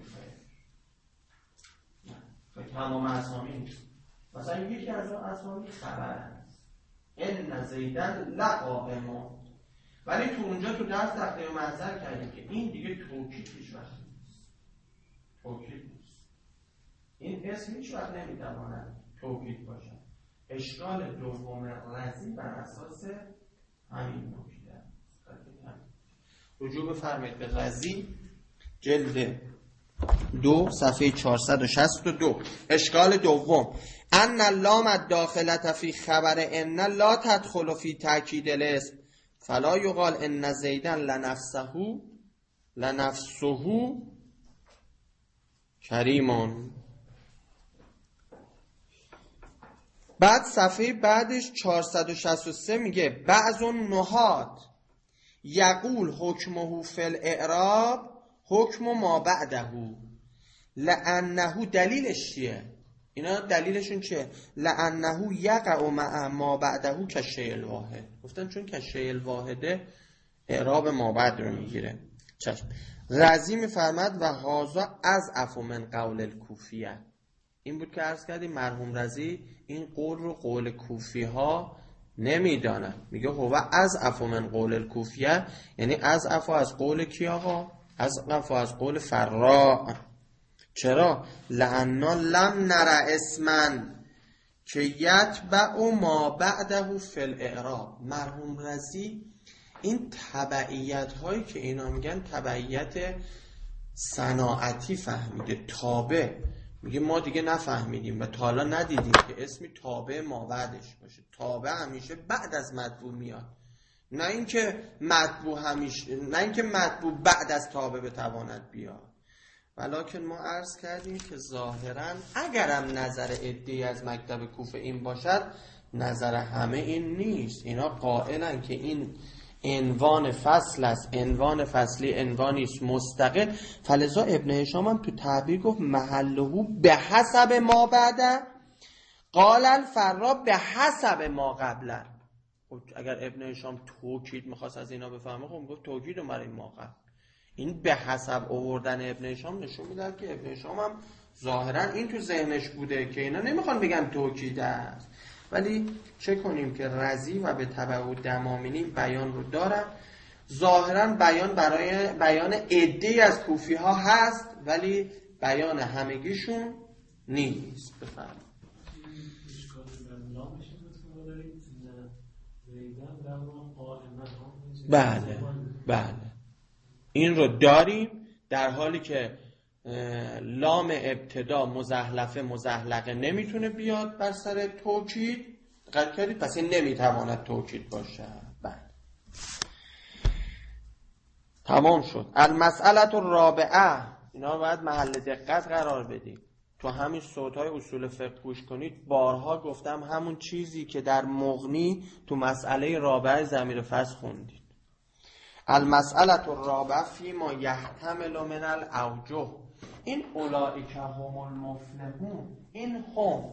نه، تمام اسامی نیست. مثلا یکی از اون اسامی خبر است، ان زیدن لقائم، ولی تو اونجا تو درس تقدیم منظر کردیم که این دیگه توکید هیچ وقت نیست. توکید نیست. این اسم هیچ وقت نمیتواند توکید باشد. اشکال دوم رزی بر اساس همین نکته است. رجوع بفرمایید به رزی جلد 2 صفحه 462. اشکال دوم، ان اللام الداخلة فی خبر ان لا تدخل فی تأکید الاسم فلا یقال ان زیدن لنفسه کریمان. بعد صفحه بعدش 463 میگه بعض النحات یقول حکمه فی الاعراب حکم ما بعده لانه. دلیلش چیه؟ اینا دلیلشون چیه؟ لانه یقع مع ما بعده کالشیء الواحد. گفتن چون کالشیء الواحده اعراب ما بعد رو میگیره. چشم. رازی میفرماد و هذا اضعف من قول الکوفیه. این بود که عرض کردیم مرحوم رازی این قول رو قول کوفی ها نمیدانه. میگه هو اضعف من قول الکوفیه، یعنی اضعف از قول کی آقا؟ اضعف از قول فراء. چرا؟ لأننا لم نر اسما که یتبع ما بعده فی الاعراب. مرحوم رازی این تبعیت هایی که اینا میگن تبعیت صناعتی فهمیده. تابع میگه ما دیگه نفهمیدیم و تا حالا ندیدیم که اسمی تابع ما بعدش باشه. تابع همیشه بعد از مطبوع میاد، نه اینکه مطبوع بعد از تابع بتواند بیاد. ولکن ما عرض کردیم که ظاهرا اگرم نظر عده‌ای از مکتب کوفه این باشد، نظر همه این نیست. اینا قائلن که این عنوان فصل است، عنوان فصلی عنوانی است مستقل. فلذا ابن هشام هم تو تعبیر گفت محله به حسب ما بعده قال الفراء به حسب ما قبله. اگر ابن هشام توکید میخواست از اینا بفهمه، خب میگفت توکید رو برای ما قبل. این به حسب آوردن ابن هشام نشون میده که ابن هشام هم ظاهرا این تو ذهنش بوده که اینا نمیخوان بگن توکید است. ولی چه کنیم که رازی و به تبع و دمامینی بیان رو دارن. ظاهرا بیان برای بیان عده‌ای از کوفی ها هست ولی بیان همگیشون نیست. بفرمایید. بله این رو داریم در حالی که لام ابتدا مزحلقه نمیتونه بیاد بر سر توکید. دقت کردید؟ پس این نمیتواند توکید باشه. بله تمام شد. المسئله الرابعه، اینا باید محل دقت قرار بدیم. تو همین صوت‌های اصول فقه گوش کنید. بارها گفتم همون چیزی که در مغنی تو مسئله رابعه ضمیر فصل خوندید. المسئله الرابعه فیما یحتمل من الاوجه. این اولئک هم المفلحون، این هم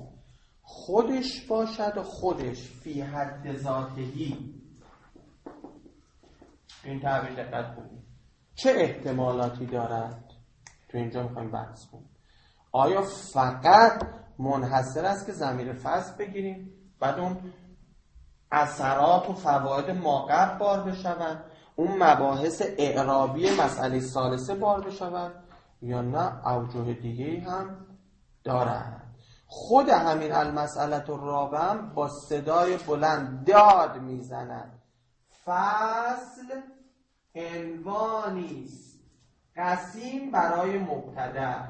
خودش باشد و خودش فی حد ذاتهی این تعبیر دقت کنید چه احتمالاتی دارد. تو اینجا میخوایم بحث کنیم آیا فقط منحصر است که ضمیر فصل بگیریم بعد اون اثرات و فواید ما قبل بار بشوند، اون مباحث اعرابی مسئله ثالثه بار بشوند، یا نه اوجه دیگه هم دارد. خود همین المسئله الرابعه با صدای بلند داد میزند فصل عنوانی است قسیم برای مبتدا.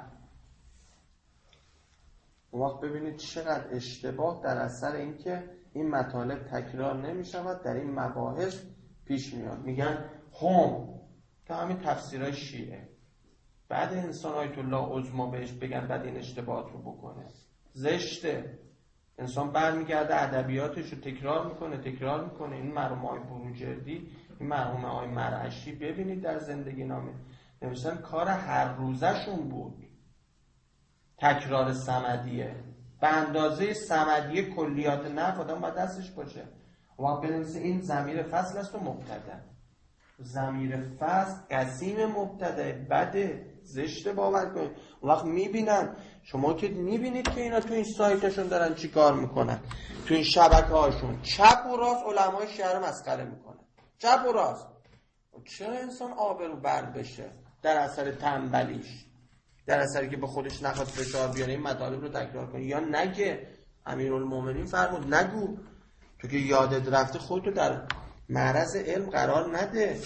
وقت ببینید چقدر اشتباه در اثر اینکه این مطالب تکرار نمی شود در این مباحث پیش میاد. میگن هم که همین تفسیرهای شیعه، بعد انسان آیت الله عظما بهش بگن بعد این اشتباهات رو بکنه، زشته. انسان برمیگرده ادبیاتش رو تکرار میکنه. این مرحوم آقای بروجردی، این مرحوم آقای مرعشی ببینید در زندگی نامه نوشتن کار هر روزشون بود تکرار صمدیه، به اندازه صمدیه کلیات نحو آدم باید دستش باشه و بنویسه این ضمیر فصل است و مبتدا. ضمیر فصل قسیم مبتدا بده، زشته باور کنید. وقت میبینن، شما که میبینید که اینا تو این سایتشون دارن چی کار میکنن، تو این شبکه هاشون چپ و راست علمای شهر مسخره میکنن، چپ و راست. چرا انسان آبرو بر بشه در اثر تنبلیش، در اثری که به خودش نخواد فشار بیاره این مطالب رو تکرار کنه؟ یا نگه امیرالمومنین فرمود نگو، تو که یادت رفته خودتو در معرض علم قرار نده.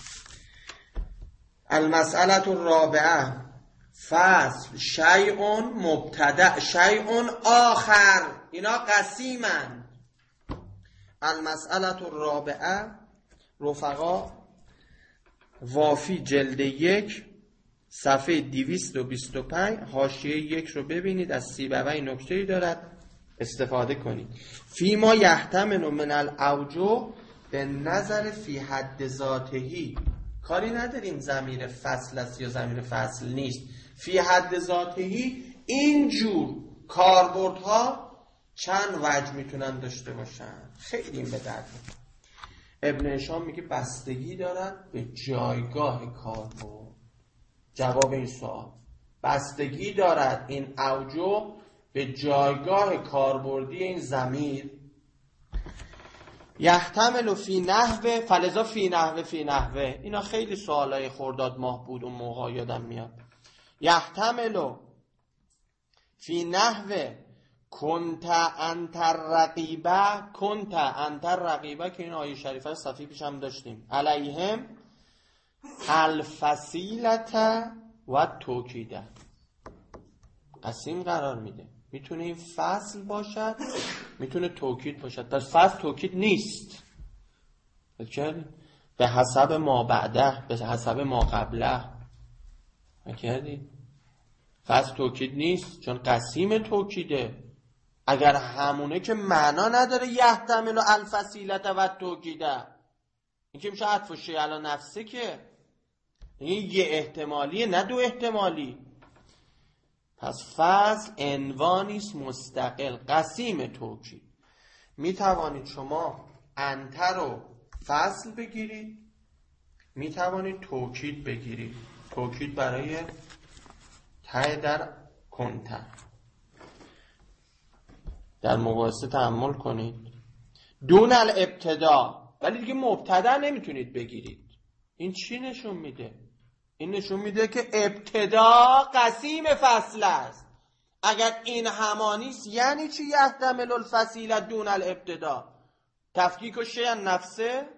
المسئله الرابعه فصل شیء مبتدأ شیء آخر، اینا قسیمن. المسئله الرابعه رفقا وافی جلد 1 صفحه 225 حاشیه 1 رو ببینید، از سیبوی نکته‌ای دارد استفاده کنید. فیما یحتمل من الاوجه به نظر فی حد ذاتهی، کاری نداریم ضمیر فصل است یا ضمیر فصل نیست، فی حد ذاتهی اینجور کاربردها چند وجه میتونن داشته باشن، خیلی این به درد می‌خوره. ابن هشام میگه بستگی دارد به جایگاه کاربرد. جواب این سوال بستگی دارد این اوجه به جایگاه کاربردی این ضمیر. یحتمل فی نحو فلذا فی نحو اینا خیلی سوالای خرداد ماه بود اون موقع یادم میاد. یحتمل فی نحو کنت انت رقیبه که این آیه شریفه صفحه پیش هم داشتیم. علیهم الفصیلت و توکیده، قسیم قرار میده، میتونه این فصل باشد میتونه توکید باشد. پس فصل توکید نیست، به حسب ما بعده به حسب ما قبله کردی. فصل توکید نیست چون قسیم توکیده. اگر همونه که معنا نداره یحتمل الفصیلت و توکیده، این که میشه عطف شیء علی نفسه، که این یه احتمالیه نه دو احتمالی. پس فصل عنوانیست مستقل قسیم توکید. می توانید شما انت رو فصل بگیرید، می توانید توکید بگیرید، توکید برای ته در کنت. در مباحثه تأمل کنید. دون الابتدا، ولی دیگه مبتدا نمیتونید بگیرید. این چی نشون میده؟ این نشون میده که ابتدا قسیم فصل است. اگر این همانیست یعنی چی یحتمل الفصیل دون الابتدا؟ تفکیک و شیء نفسه،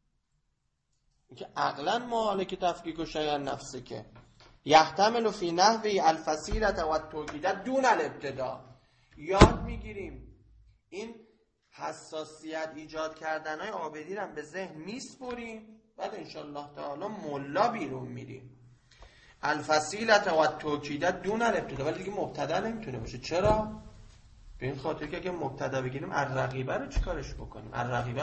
که عقلا محاله که تفکیک و شیء نفسه، که یحتمل فی نحوی الفصیلة و التوکیده دون الابتدا. یاد میگیریم این حساسیت ایجاد کردن های عابدی رو به ذهن میسپریم، بعد انشالله تعالی ملا بیرون میریم. الفصیلة و التوکیده دون الابتدا، ولی دیگه مبتدا نمیتونه باشه. چرا؟ به این خاطر که اگه مبتدا بگیریم الرقیبه رو چیکارش بکنیم؟ الرقیبه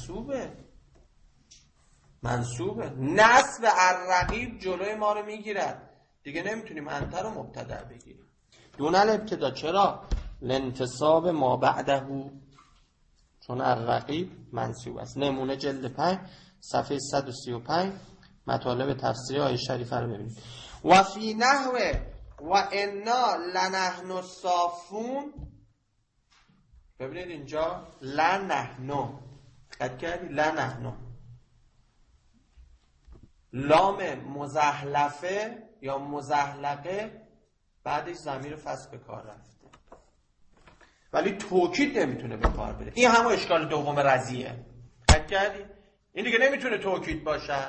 منصوبه نصب الرقیب جلوی ما رو میگیرد، دیگه نمیتونیم انت رو مبتدا بگیریم. دون الابتدا چرا؟ لانتصاب ما بعده، چون الرقیب منصوب است. نمونه جلد 5 صفحه 135 مطالب تفسیری آیه شریفه رو ببینید. و فی نحو و انا لنحن الصافون. ببینید اینجا لنحن خط کردی، لنحن لام مزحلفه یا مزحلقه بعدش ضمیر فصل به کار رفته، ولی توکید نمیتونه به کار بره. این همون اشکال دوم رضیه. خط کردی؟ این دیگه نمیتونه توکید باشه.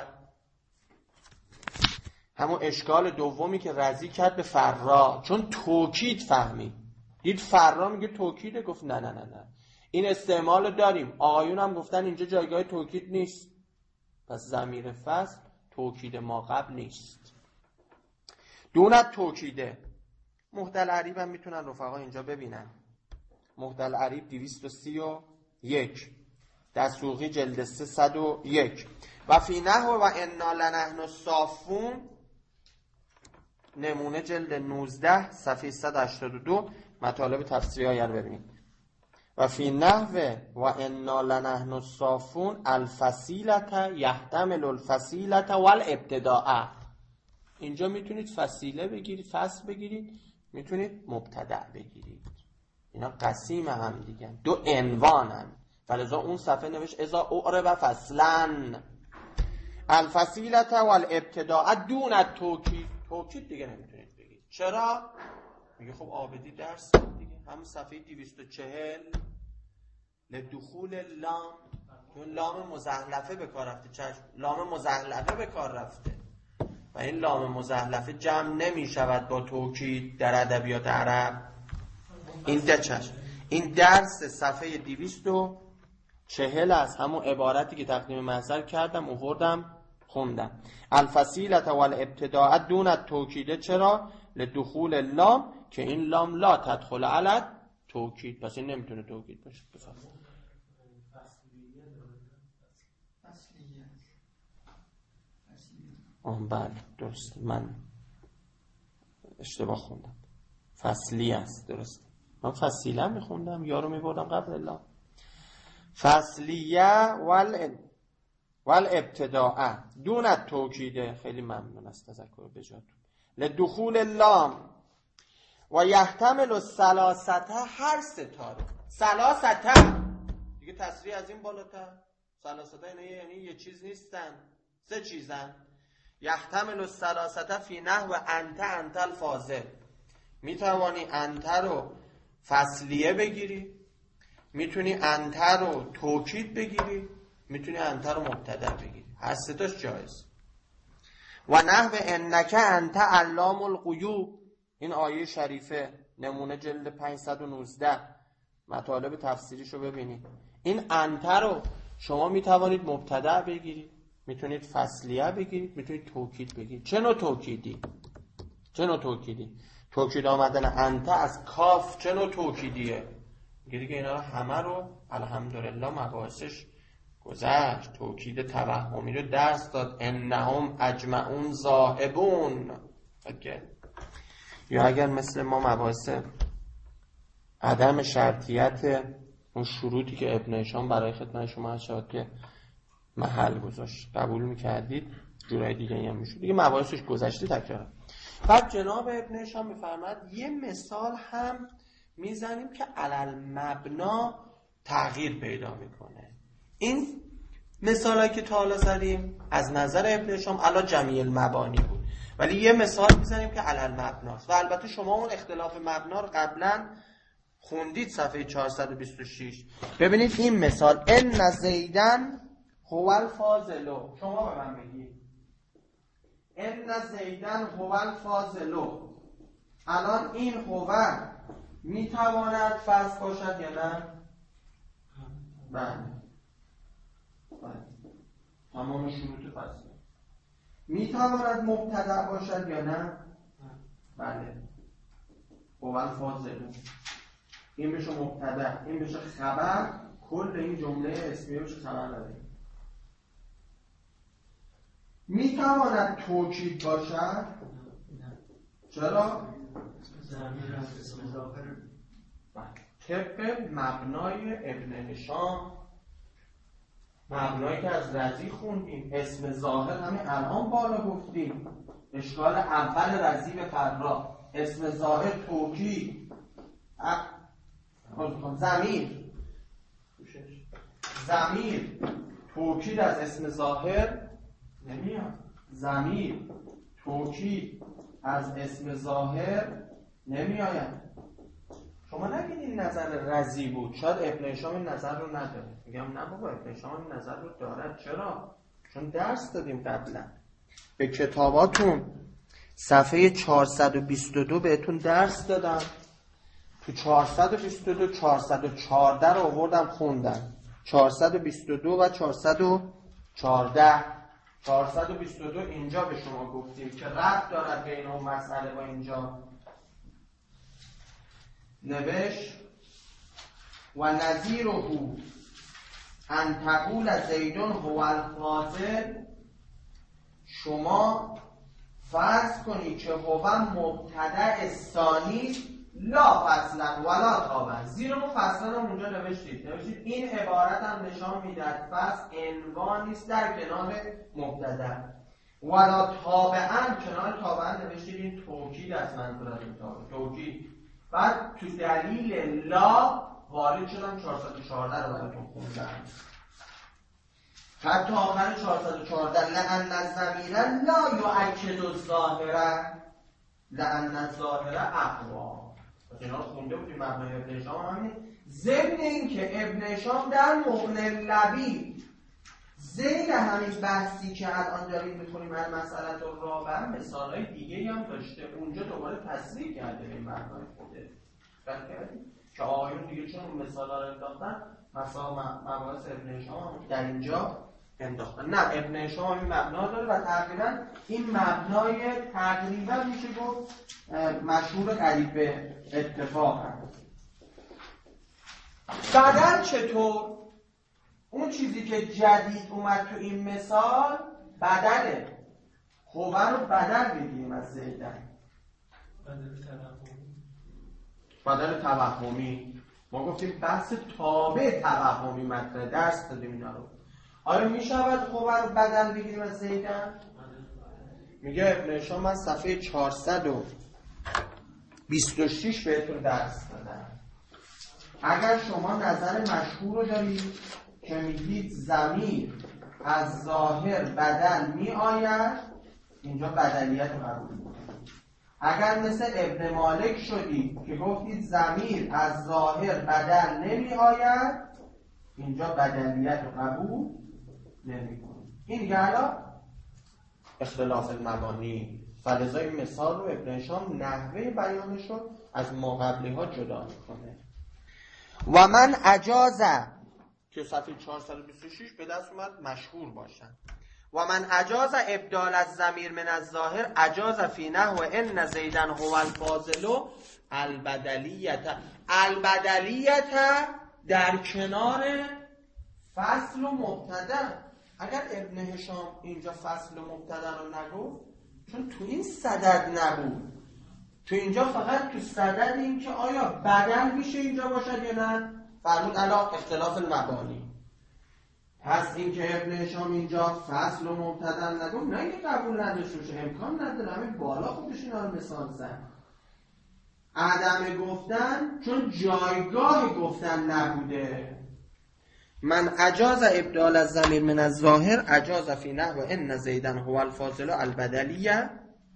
همون اشکال دومی که رضی کرد به فرا، چون توکید فهمید. دید فرا میگه توکیده، گفت نه نه نه نه این استعمال داریم. آقایون هم گفتن اینجا جایگاه توکید نیست، پس ضمیر فصل توکید ما قبل نیست. دونت توکیده. محدل عریب هم میتونن رفقا اینجا ببینن. محدل عریب 231 دسوقی جلد 3 101. و فی نحو و انا لنحن الصافون نمونه جلد 19 صفحه 182 مطالب تفسیری آیه رو ببینید. و فی نحو و انا لنحن الصافون الفصیلة یحتمل الفصیلة والابتداء. اینجا میتونید فصیله بگیرید، فصل بگیرید، میتونید مبتدأ بگیرید. اینا قسیم هم دیگه، دو عنوان هم. فلذا اون صفحه نوشت اذا اعرب فصلا الفصیلة والابتداء دون التوکید. توکید دیگه نمیتونید بگید. چرا؟ میگه خب عابدی درس دیگه، همون صفحه 240 لدخول لام، لام مزحلفه به کار رفته. چشم، لام مزحلفه به کار رفته و این لام مزحلفه جمع نمی شود با توکید در ادبیات عرب. این درس صفحه 240 است. همون عبارتی که تقدیم محضر کردم آوردم خوندم. الفصیلة والابتداء دون التوکید. چرا؟ لدخول لام، که این لام لا تدخل علی توکید، پس این نمیتونه توکید باشه. بله درست، من اشتباه خوندم. فصلی است، درست. من فصیله میخوندم، یا رو میبردم قبل الله. فصلیه والابتداء دون التوکید. خیلی ممنون از تذکر بجاتون. لدخول اللام و یحتمل الثلاثه، هر ستاره. ثلاثه دیگه تصریح از این بالاتر. ثلاثه یعنی یه چیز نیستن، سه چیزن. یحتمل الثلاثه فی نحو انت الفاضل. میتوانی انت رو فصلیه بگیری، میتونی انت رو توکید بگیری، میتونی انت رو مبتدا بگیری. هر سه تاش جایز. و نحو انک انت علام الغیوب. این آیه شریفه نمونه جلد 519 مطالب تفسیریشو ببینید. این انت رو شما میتوانید مبتدا بگیرید، میتونید فصلیه بگیرید، میتونید توکید بگیرید. چه نوع توکیدی؟ توکید آمدن انت از کاف چه نوع توکیدیه؟ دیگه اینا همه رو الحمدلله مباحثش گذشت. توکید توهمی رو درس داد. انهم اجمعون ذاهبون. یا اگر مثل ما مباحث عدم شرطیت اون شروطی که ابن هشام برای خدمت شما شد که محل گذاشت قبول میکردید، جورای دیگه هم میشود دیگه، مباحثش گذشته تکرار. بعد جناب ابن هشام میفرماد یه مثال هم میزنیم که علل مبنا تغییر پیدا میکنه. این مثالی که تا حالا زدیم از نظر ابن هشام علی جمیع المبانی بود، ولی یه مثال میزنیم که علل مبناست. و البته شما اون اختلاف مبنا رو قبلا خوندید صفحه 426. ببینید این مثال ان زیدن هو الفاضل. شما به من بگید ان زیدن هو الفاضل. الان این هو میتواند فصل باشد یا نه؟ بله. تمام شروط فصل. میتواند مبتدا باشد یا نه؟ بله. هو الفاضل. این بشه مبتدا، این بشه خبر، کل این جمله اسمیه بشه خبر داره. میتواند توکید باشد؟ چرا؟ طبق مبنای ابن هشام مبنایی که از رضی خوندیم. اسم ظاهر همین الان بالا گفتیم، اشکال اول رضی به فرا. اسم ظاهر توکید، ضمیر توکید از اسم ظاهر نمیاد. ضمیر توکید از اسم ظاهر نمیآید. شما نگید این نظر رضی بود، شاید ابن هشام این نظر رو نداره. میگم نه بابا، ابن هشام این نظر رو دارد. چرا؟ چون درس دادیم قبلا به کتاباتون. صفحه 422 بهتون درس دادم. تو 422 414 رو آوردم خوندم. 422 و 414. 422 اینجا به شما گفتیم که ربط دارد بین اون مسئله و اینجا. نوشت و نظیره ان تقول زیدون هو الفاضل. شما فرض کنی که هو مبتدأ ثانی لا فصلا ولا تابعا. زیر اون فصلا هم اونجا نوشتید این عبارت هم نشان میدهد فصل عنوان نیست در کنار مبتدأ. ولا تابعا، کنار تابعا نوشتید این توکید از منظور توکید. بعد تو دلیل لا وارد شدم 414 رو براتون خوندم. حتی آخر 414 لأن الضمیر لا یؤکد الظاهر لأن الظاهر اقوا. اینا رو خونده بودیم مبنای ابن هشام همین. ضمن این که ابن هشام در مغنی اللبیب ذیل همین بحثی که الان داریم می‌خونیم از مسئله الرابعه مثالای دیگه‌ای هم داشته. اونجا دوباره تصریح کرده به مبنای خوده. دقت کردید که آقایون دیگه چون مثالا رو انداختن، مثلا مباحث ابن هشام در اینجا انداختن. نه، ابن هشام این مبنا داره و تقریبا این مبنای تقریبا میشه گفت مشهور قریب به اتفاق هست. بدل چطور؟ اون چیزی که جدید اومد تو این مثال بدله. خوبه رو بدل بگیریم از زیدن. بدل توهمی. ما گفتیم بحث تابع توهمی مطرح درس دادیم اینا رو. آیا میشود خوبه رو بدل بگیریم از زیدن؟ میگه ابن هشام من صفحه 426 بهتون درس دادم. اگر شما نظر مشهور رو دارید که میگید ضمیر از ظاهر بدل می آید، اینجا بدلیت رو قبول میکنید. اگر مثل ابن مالک شدید که گفتید ضمیر از ظاهر بدل نمی آید، اینجا بدلیت رو قبول نمی کنید. این دیگه الان اختلاف المبانی. فلذا این مثال رو ابن هشام نحوه بیانش رو از ما قبلی ها جدا میکنه. و من اجازه که صفحه 426 به دست اومد مشهور باشن. و من اجاز ابدال از ضمیر من الظاهر اجاز فی نحو ان زیدن هو الفاضل البدلیت. البدلیت در کنار فصل و مبتدا. اگر ابن هشام اینجا فصل و مبتدا رو نگفت، چون تو این صدد نبود، تو اینجا فقط تو صدد این که آیا بدل میشه اینجا باشد یا نه، فرمود علا اختلاف المبانی. پس این که ابن هشام اینجا فصل و مبتدا نگفت، نه اینکه قبول نداشته باشه، امکان نداره، همین بالا خودش اینا رو مثال زد. عدم گفتن چون جایگاه گفتن نبوده. من اجاز ابدال از ضمیر من الظاهر اجاز فی نحو ان زیدن هو الفاضل البدلیه.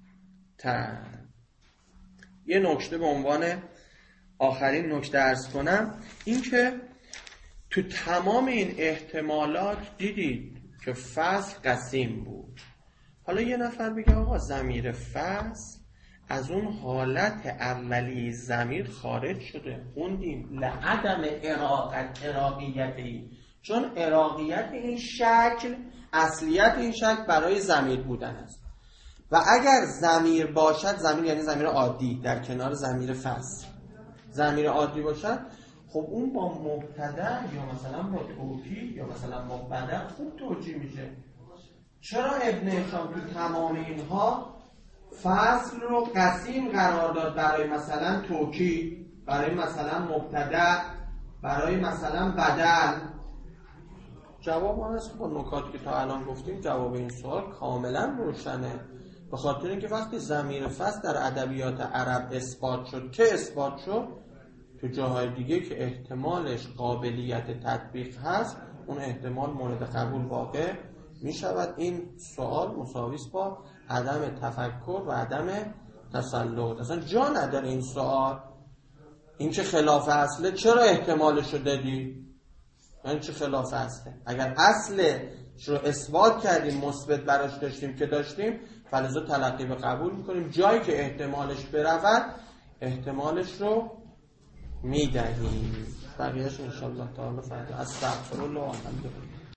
یه نکته به عنوان آخرین نکته عرض کنم، این که تو تمام این احتمالات دیدید که فصل قسیم بود. حالا یه نفر بگه آقا ضمیر فصل از اون حالت اولی ضمیر خارج شده، خوندیم لعدم عراقیتی، چون عراقیت این شکل، اصلیت این شکل برای ضمیر بودن است. و اگر ضمیر باشد، ضمیر یعنی ضمیر عادی در کنار ضمیر فصل، ضمیر عادی باشد، خب اون با مبتدا یا مثلا با توکید یا مثلا مبتدا خوب توجیه میشه. چرا ابن هشام تو تمام اینها فصل رو قسیم قرار داد برای مثلا توکید، برای مثلا مبتدا، برای مثلا بدل؟ جواب هم هست با نکاتی که تا الان گفتیم جواب این سوال کاملا روشنه. به خاطر اینکه وقتی ضمیر فصل در ادبیات عرب اثبات شد که اثبات شد، تو جاهای دیگه که احتمالش قابلیت تطبیق هست اون احتمال مورد قبول واقع می شود. این سوال مساوی است با عدم تفکر و عدم تسلط. اصلا جا نداره این سوال. این که خلاف اصله چرا احتمالش رو دادی؟ یعنی چه خلاف اصله؟ اگر اصلش رو اثبات کردیم مثبت براش داشتیم که داشتیم، فلزا تلقی به قبول میکنیم. جایی که احتمالش برود احتمالش رو میدهیم. بقیهش انشاءالله تعالی فردا. استغفرالله و الحمدلله.